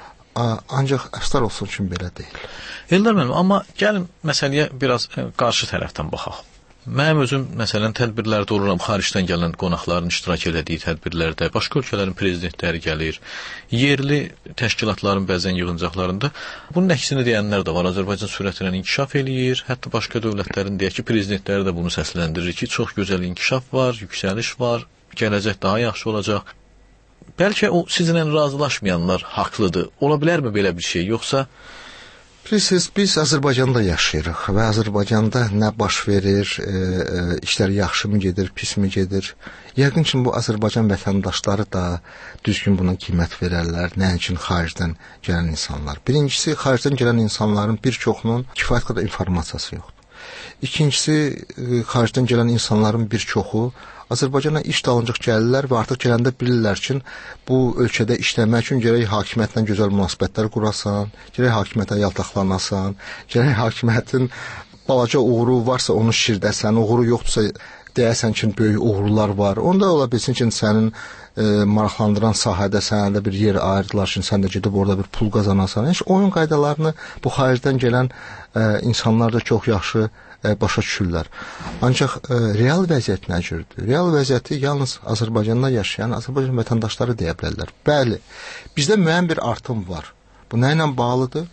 Ancaq əfsar olsun ki, belə deyil. Eldar müəllim, amma gəlin məsələyə biraz qarşı tərəfdən baxaq. Mənim özüm, məsələn, tədbirlərdə oluram, xaricdən gələn qonaqların iştirak elədiyi tədbirlərdə, başqa ölkələrin prezidentləri gəlir, yerli təşkilatların bəzən yığıncaqlarında bunun əksini deyənlər də var. Azərbaycan sürətlə inkişaf eləyir, hətta başqa dövlətlərin deyək ki, prezidentləri də bunu səsləndirir ki, çox gözəl inkişaf var, yüksəliş var, gələcək daha yaxşı olacaq. Bəlkə o sizinlə razılaşmayanlar haqlıdır. Ola bilərmi belə bir şey, yoxsa? Bilirsiniz, biz Azərbaycanda yaşayırıq və Azərbaycanda nə baş verir, işlər yaxşı mı gedir, pis mi gedir? Yəqin ki, bu Azərbaycan vətəndaşları da düzgün buna qiymət verərlər, nəinki xaricdən gələn insanlar. Birincisi, xaricdən gələn insanların bir çoxunun kifayət qədər informasiyası yoxdur. İkincisi, xaricdən gələn insanların bir çoxu Azərbaycana iş dalınca gəlirlər və artıq gələndə bilirlər ki, bu ölkədə işləmək üçün gərək hakimiyyətlə gözəl münasibətlər qurasan, gərək hakimiyyətə yaltaqlanasan, gərək hakimiyyətin balaca uğuru varsa onu şirdəsən, uğuru yoxdursa deyəsən ki, böyük uğurlar var. Onda ola bilsin ki, sənin maraqlandıran sahədə sənə də bir yer ayırdılar ki, sən də gedib orada bir pul qazanasan. Heç oyun qaydalarını bu xaricdən gələn insanlar da çox yaxşı başa düşürlər. Ancaq real vəziyyət nə cürdür? Real vəziyyəti yalnız Azərbaycanda yaşayan Azərbaycan vətəndaşları deyə bilərlər. Bəli, bizdə müəyyən bir artım var. Bu nə ilə bağlıdır?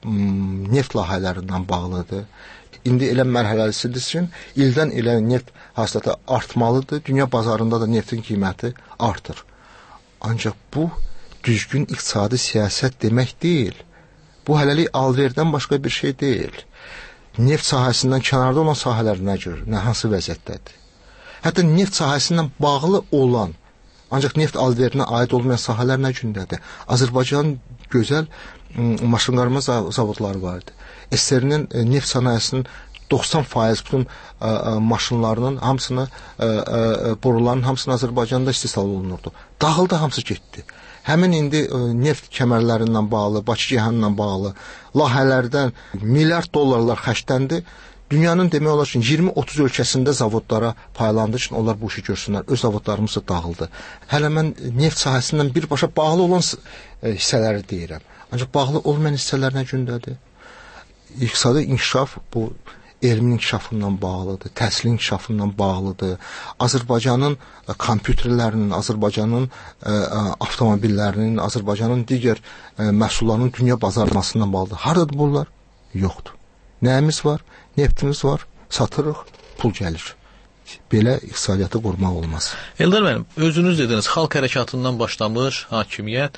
Neft layihələrindən bağlıdır. İndi elə mərhələsidir ki, ildən ilə neft hasilatı artmalıdır. Dünya bazarında da neftin qiyməti artır. Ancaq bu düzgün iqtisadi siyasət demək deyil. Bu hələlik alverdən başqa bir şey deyil. Neft sahəsindən kənarda olan sahələr nə cür, nə hansı vəziyyətdədir? Hətta neft sahəsindən bağlı olan, ancaq neft alverinə aid olmayan sahələr nə gündədir? Azərbaycanın gözəl maşınqarma zavodları vardı. SSR-nin neft sənayesinin 90% bütün maşınlarının hamısını, boruların hamısını Azərbaycanda istehsal olunurdu. Dağıldı, hamısı getdi. Həmin indi neft kəmərlərindən bağlı, Bakı-Ceyhanla bağlı layihələrdən milyard dollarlar xərcləndi. Dünyanın demək olar ki, 20-30 ölkəsində zavodlara paylandığı üçün onlar bu işi görsünlər. Öz zavodlarımız da dağıldı. Hələ mən neft sahəsindən birbaşa bağlı olan hissələri deyirəm. Ancaq bağlı olmayan hissələr nə gündədir? İqtisadi inkişaf bu elmin inkişafından bağlıdır, təhsilin inkişafından bağlıdır. Azərbaycanın kompüterlərinin, Azərbaycanın avtomobillərinin, Azərbaycanın digər məhsullarının dünya bazarlamasından bağlıdır. Haradadır bunlar? Yoxdur. Nəyimiz var? Neftimiz var, satırıq, pul gəlir. Belə iqtisadiyyatı qurmaq olmaz. Eldar müəllim, özünüz dediniz, xalq hərəkatından başlamış hakimiyyət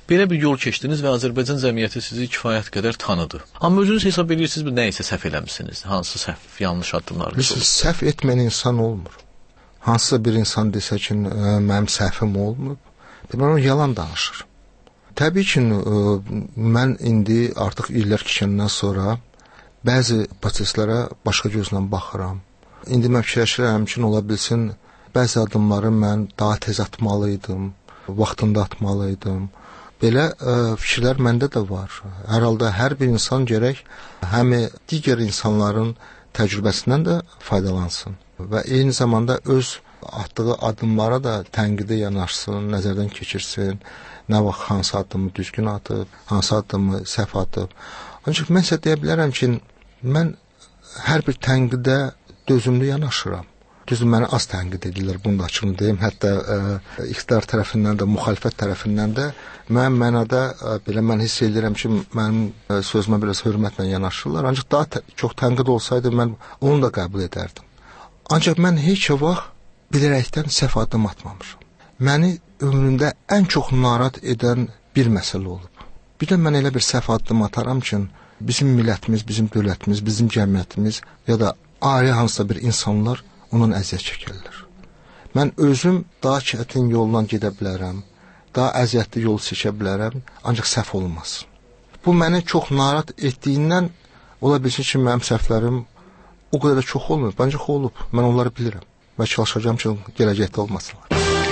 Belə bir yol keçdiniz və Azərbaycan cəmiyyəti sizi kifayət qədər tanıdı. Amma özünüz hesab edirsiniz ki, nə isə səhv eləmisiniz. Hansı səhv, yanlış addımlarınız oldu? Səhv etməyən insan olmur. Hansısa bir insan desə ki, mənim səhvim olmur, deməli o yalan danışır. Təbii ki, mən indi artıq illər keçəndən sonra bəzi proseslərə başqa gözlə baxıram. İndi mən fikirləşirəm ki, ola bilsin, bəzi addımları mən daha tez atmalıydım, vaxtında atmalıydım. Belə fikirlər məndə də var. Hər halda hər bir insan gərək həm digər insanların təcrübəsindən də faydalansın və eyni zamanda öz atdığı addımlara da tənqidə yanaşsın, nəzərdən keçirsin, nə vaxt hansı addımı düzgün atıb, hansı addımı səhv atıb. Ancaq mən sizə deyə bilərəm ki, mən hər bir tənqidə dözümlü yanaşıram. Düzdür, məni az tənqid edirlər, bunu da açığını deyim. Hətta iqtidar tərəfindən də, müxalifət tərəfindən də mən mənada belə mən hiss edirəm ki, mənim sözümə biraz hörmətlə yanaşırlar. Ancaq daha çox tənqid olsaydı mən onu da qəbul edərdim. Ancaq mən heç vaxt bilərəkdən səhv addım atmamışam. Məni ömrümdə ən çox narahat edən bir məsələ olub. Bir də mən elə bir səhv addım ataram ki, bizim millətimiz, bizim dövlətimiz, bizim cəmiyyətimiz ya da ayrı hansısa bir insanlar ondan əziyyət çəkirlər. Mən özüm daha çətin yolla gedə bilərəm, daha əziyyətli yol seçə bilərəm, ancaq səhv olmaz. Bu məni çox narahat etdiyindən ola bilsin ki, mənim səhvlərim o qədər də çox olmuyor, ancaq olub. Mən onları bilirəm və çalışacağım ki, gələcəkdə olmasınlar.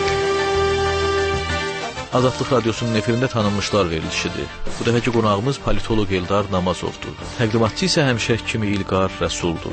Azadlıq Radiosunun efirində tanınmışlar verilişidir. Bu dəfəki qonağımız politoloq Eldar Namazovdur. Təqdimatçı isə həmişəki kimi İlqar Rəsuldur.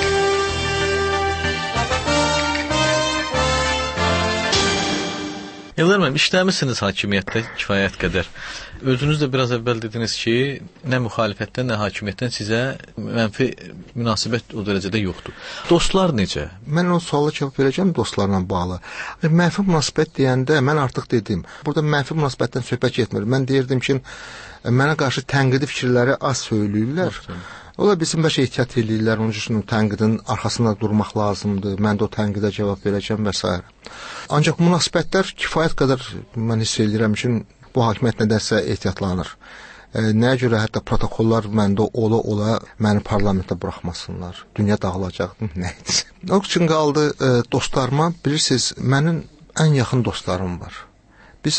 Eldar müəllim, işləmisiniz hakimiyyətdə kifayət qədər. Özünüz də biraz əvvəl dediniz ki, nə müxalifətdən, nə hakimiyyətdən sizə mənfi münasibət o dərəcədə yoxdur. Dostlar necə? Mən o suala cavab verəcəm dostlarla bağlı. Mənfi münasibət deyəndə mən artıq dedim. Burada mənfi münasibətdən söhbət getmir. Mən deyirdim ki, mənə qarşı tənqidi fikirləri az söyləyirlər. Ola bilsin, bəlkə ehtiyat edirlər, onun üçün tənqidin arxasında durmaq lazımdır, mən də o tənqidə cavab verəcəm və s. Ancaq münasibətlər kifayət qədər mən hiss edirəm ki, bu hakimiyyət nədərsə ehtiyatlanır. Nəyə görə hətta protokollar məndə ola məni parlamentə buraxmasınlar, dünya dağılacaq, nə edirsə. O üçün qaldı dostlarıma, bilirsiniz, mənim ən yaxın dostlarım var. Biz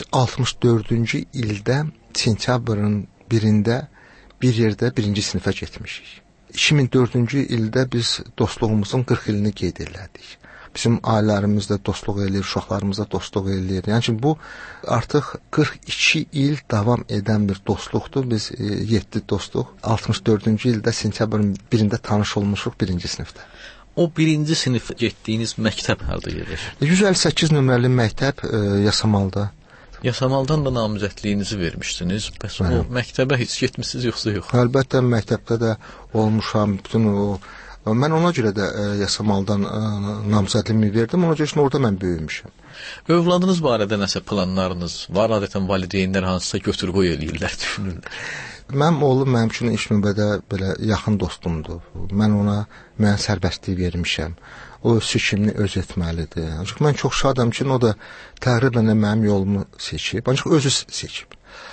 64-cü ildə sentyabrın 1-də bir yerdə birinci sinifə getmişik. 2004-cü ildə biz dostluğumuzun 40 ilini qeyd elədik. Bizim ailələrimiz də dostluq eləyir, uşaqlarımız da dostluq eləyir. Yəni ki, bu artıq 42 il davam edən bir dostluqdur. Biz 7 dostluq. 64-cü ildə sentyabrın 1-də tanış olmuşuq birinci sinifdə. O birinci sinif getdiyiniz məktəb harada yerləşir? 158 nömrəli məktəb Yasamalda. Yasamaldan da namizədliyinizi vermişdiniz. Bəs o məktəbə heç getmisiniz yoxsa yox? Əlbəttə, məktəbdə də olmuşam. Bütün o mən ona görə də Yasamaldan namizədliyimi verdim. Ona görə orada mən böyümüşəm. Övladınız barədə nəsə planlarınız var? Adətən valideynlər hansısa götür-qoy eləyirlər, düşünürlər. Mənim oğlum mənim üçün ilk növbədə belə yaxın dostumdur. Mən ona müəyyən sərbəstlik vermişəm. O öz seçimini öz etməlidir. Ancaq mən çox şadam ki, o da təqribən mənim yolumu seçib, ancaq özü seçib.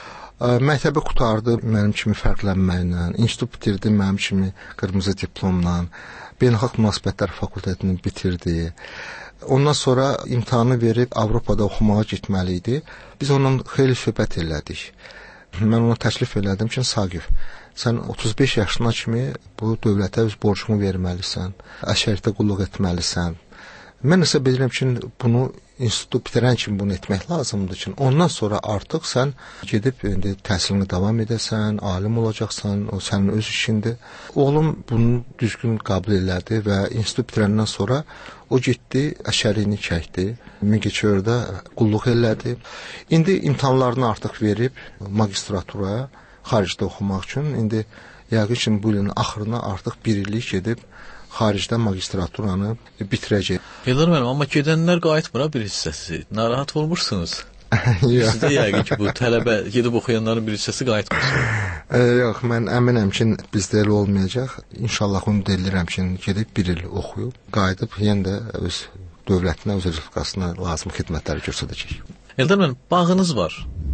Məktəbi qutardı mənim kimi fərqlənməklə, institut bitirdi mənim kimi qırmızı diplomla, beynəlxalq münasibətlər fakültətini bitirdi. Ondan sonra imtahanı verib Avropada oxumağa getməli idi. Biz onunla xeyli söhbət elədik. Mən ona təklif elədim ki, Saqif, sən 35 yaşına kimi bu dövlətə öz borcunu verməlisən, əşəriyyətə qulluq etməlisən. Mən hesab edirəm ki, bunu institutu bitirən kimi bunu etmək lazımdır ki, ondan sonra artıq sən gedib təhsilini davam edəsən, alim olacaqsan, o sənin öz işindir. Oğlum bunu düzgün qəbul elədi və institutu bitirəndən sonra o getdi, əşəriyini çəkdi, Mingəçevirdə qulluq elədi. İndi imtahanlarını artıq verib magistraturaya, xaricdə oxumaq üçün. İndi yəqin ki, bu ilin axırına artıq bir illik gedib xaricdə magistraturanı bitirəcək. Eldar müəllim, amma gedənlər qayıtmır bir hissəsi. Narahat olmursunuz? Sizdə yəqin ki, bu tələbə gedib oxuyanların bir hissəsi qayıtmır. Yox, mən əminəm ki, bizdə elə olmayacaq. İnşallah onu deyirəm ki, gedib bir il oxuyub, qayıdıb yenə də öz dövlətinə, öz respublikasına lazım xidmətləri göstərəcək. Eldar müəllim, bağınız var.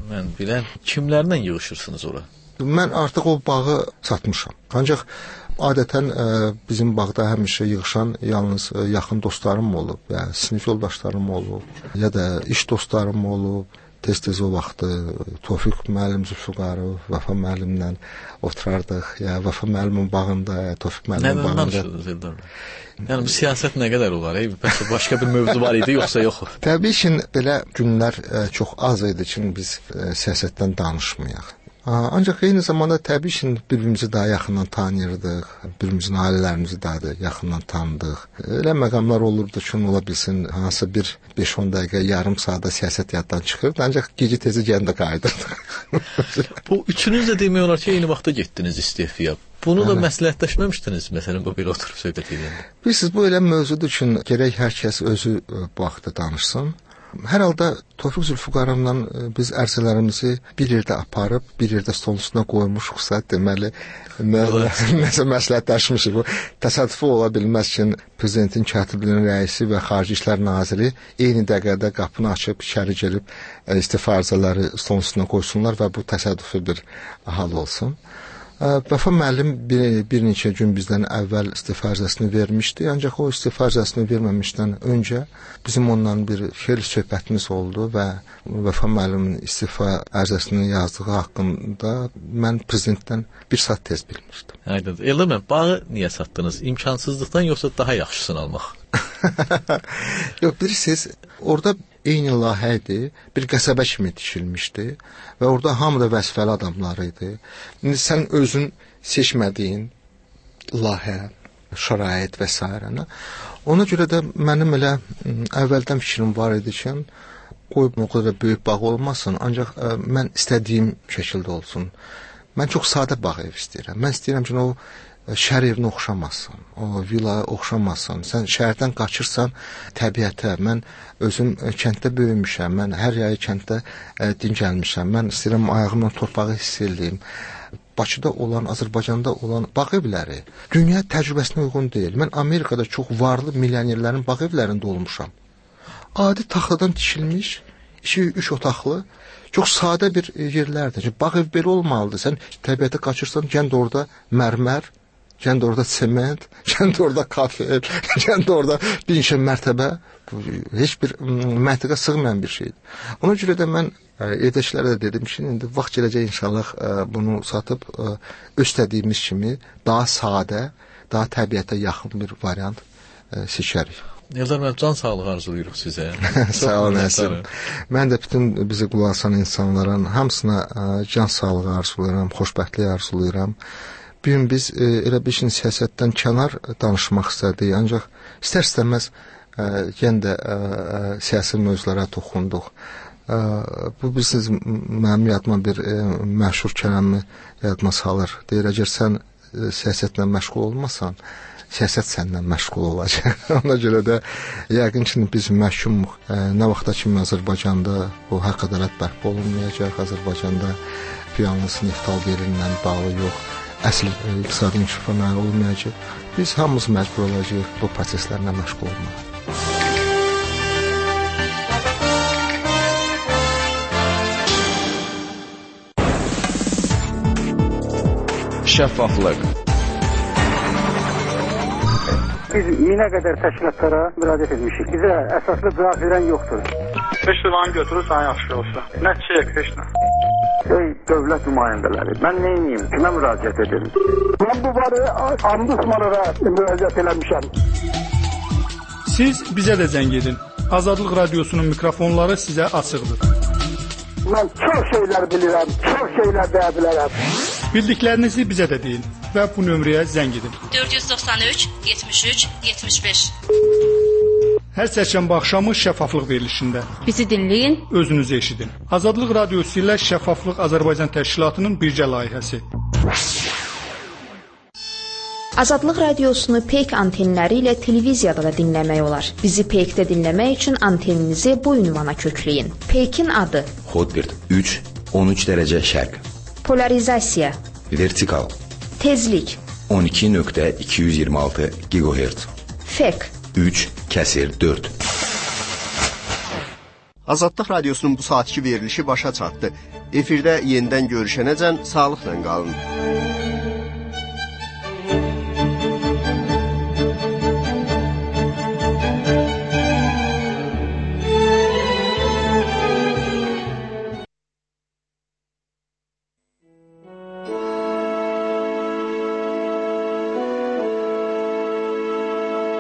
Mən bilən, kimlərlə yığışırsınız ora? Mən artıq o bağı satmışam. Ancaq adətən bizim bağda həmişə yığışan yalnız yaxın dostlarım olub, yəni sinif yoldaşlarım olub, ya da iş dostlarım olub. Tez-tez o vaxtı Tofiq müəllim, Zülfüqarov, Vəfa müəllimlə oturardıq. Ya Vəfa müəllimin bağında, ya Tofiq müəllimin bağında. Nədən danışırdınız Eldar bəy? Yəni bu siyasət nə qədər olar? Başqa bir mövzu var idi, yoxsa yox? Təbii ki, belə günlər çox az idi ki, biz siyasətdən danışmayaq. Ancaq eyni zamanda təbii ki, bir-birimizi daha yaxından tanıyırdıq, bir-birimizin ailələrimizi daha da yaxından tanıdıq. Elə məqamlar olurdu ki, ola bilsin, hansısa bir 5-10 dəqiqə, yarım saata siyasət yaddan çıxırdı, ancaq gecə tezi gəndə qayıdırdıq. Bu üçünüz də demək olar ki, eyni vaxtda getdiniz istefaya. Bunu da məsləhətləşməmişdiniz, məsələn, bu belə oturub söhbət edəndə. Bilirsiniz, bu elə mövzudur ki, gərək hər kəs özü bu haqda danışsın. Hər halda Tofiq Zülfüqarovla biz ərsələrimizi bir yerdə aparıb, bir yerdə stolun üstünə qoymuşuqsa, deməli, nəsə məsləhətləşmişik. Bu təsadüfi ola bilməz ki, prezidentin katibliyinin rəisi və xarici işlər naziri eyni dəqiqədə qapını açıb, içəri girib istifa ərizələri stolun üstünə qoysunlar və bu təsadüfi bir hal olsun. Vəfa müəllim bir neçə gün bizdən əvvəl istifa ərizəsini vermişdi, ancaq o istifa ərizəsini verməmişdən öncə bizim onunla bir xeyli söhbətimiz oldu və Vəfa müəllimin istifa ərizəsini yazdığı haqqında mən prezidentdən bir saat tez bilmişdim. Aydın. Eldar bəy, bağı niyə satdınız? İmkansızlıqdan yoxsa daha yaxşısını almaq? Yox, bilirsiniz, orada eyni layihə idi, bir qəsəbə kimi tikilmişdi və orada hamı da vəzifəli adamlar idi. İndi sən özün seçmədiyin layihə, şərait və s. Ona görə də mənim elə əvvəldən fikrim var idi ki, qoyub o qədər böyük bağ olmasın, ancaq mən istədiyim şəkildə olsun. Mən çox sadə bağ ev istəyirəm. Mən istəyirəm ki, o şəhər evinə oxşamasın, o villaya oxşamasın. Sən şəhərdən qaçırsan təbiətə. Mən özüm kənddə böyümüşəm, mən hər yayı kənddə dincəlmişəm. Mən istəyirəm ayağımla torpağı hiss edeyim. Bakıda olan, Azərbaycanda olan bağ evləri dünya təcrübəsinə uyğun deyil. Mən Amerikada çox varlı milyonerlərin bağ evlərində olmuşam. Adi taxtadan tikilmiş, 2-3 otaqlı, çox sadə bir yerlərdir. Bağ ev belə olmalıdır. Sən təbiətə qaçırsan, gənd orada mərmər, gənd orada sement, gənd orada kafe, gənd orada bir neçə mərtəbə, heç bir məntiqə sığmayan bir şeydir. Ona görə də mən evdəkilərə də dedim ki, indi vaxt gələcək inşallah bunu satıb istədiyimiz kimi daha sadə, daha təbiətə yaxın bir variant seçərik. Eldar bəy, can sağlığı arzulayırıq sizə. Sağ olun, Əsəm. Mən də bütün bizi qulaq asan insanların hamısına can sağlığı arzulayıram, xoşbəxtlik arzulayıram. Bir gün biz elə bir şey siyasətdən kənar danışmaq istədik, ancaq istər-istəməz yenə də siyasi mövzulara toxunduq. Bu bilirsiniz, mənim yadıma bir məşhur kələmi yadıma salır. Deyir, əgər sən siyasətlə məşğul olmasan, siyasət səndən məşğul olacaq. Ona görə də yəqin ki, biz məhkumuq. Nə vaxta kimi Azərbaycanda bu haqq ədalət bərpa olunmayacaq. Azərbaycanda yalnız neft alverlə bağlı yox, əsl iqtisadi inkişafa nail olmayacaq. Biz hamımız məcbur olacağıq bu proseslərlə məşğul olmağa. Şəffaflıq. Biz 1000-ə qədər təşkilatlara müraciət etmişik. Bizə əsaslı cavab verən yoxdur. Heç zaman götürür, sana yaxşı olsa. Nəticə yox, heç nə. Ey dövlət nümayəndələri, mən nə edeyim, kimə müraciət edim? Mən bu barı ombudsmanlara müraciət eləmişəm. Siz bizə də zəng edin. Azadlıq Radiosunun mikrofonları sizə açıqdır. Mən çox şeylər bilirəm, çox şeylər deyə bilərəm. Bildiklərinizi bizə də deyin və bu nömrəyə zəng edin. 493 73 75. Hər sərşənbə axşamı şəffaflıq verilişində. Bizi dinləyin, özünüzü eşidin. Azadlıq Radiosu ilə Şəffaflıq Azərbaycan Təşkilatının birgə layihəsi. Azadlıq Radiosunu PEYK antenləri ilə televiziyada da dinləmək olar. Bizi PEYK-də dinləmək üçün anteninizi bu ünvana kökləyin. PEYK-in adı: Hotbird 3 13 dərəcə şərq. Polarizasiya: Vertikal. Tezlik: 12.226 GHz. FEK: 3/4. Azadlıq Radiosunun bu saatki verilişi başa çatdı. Efirdə yenidən görüşənəcən sağlıqla qalın.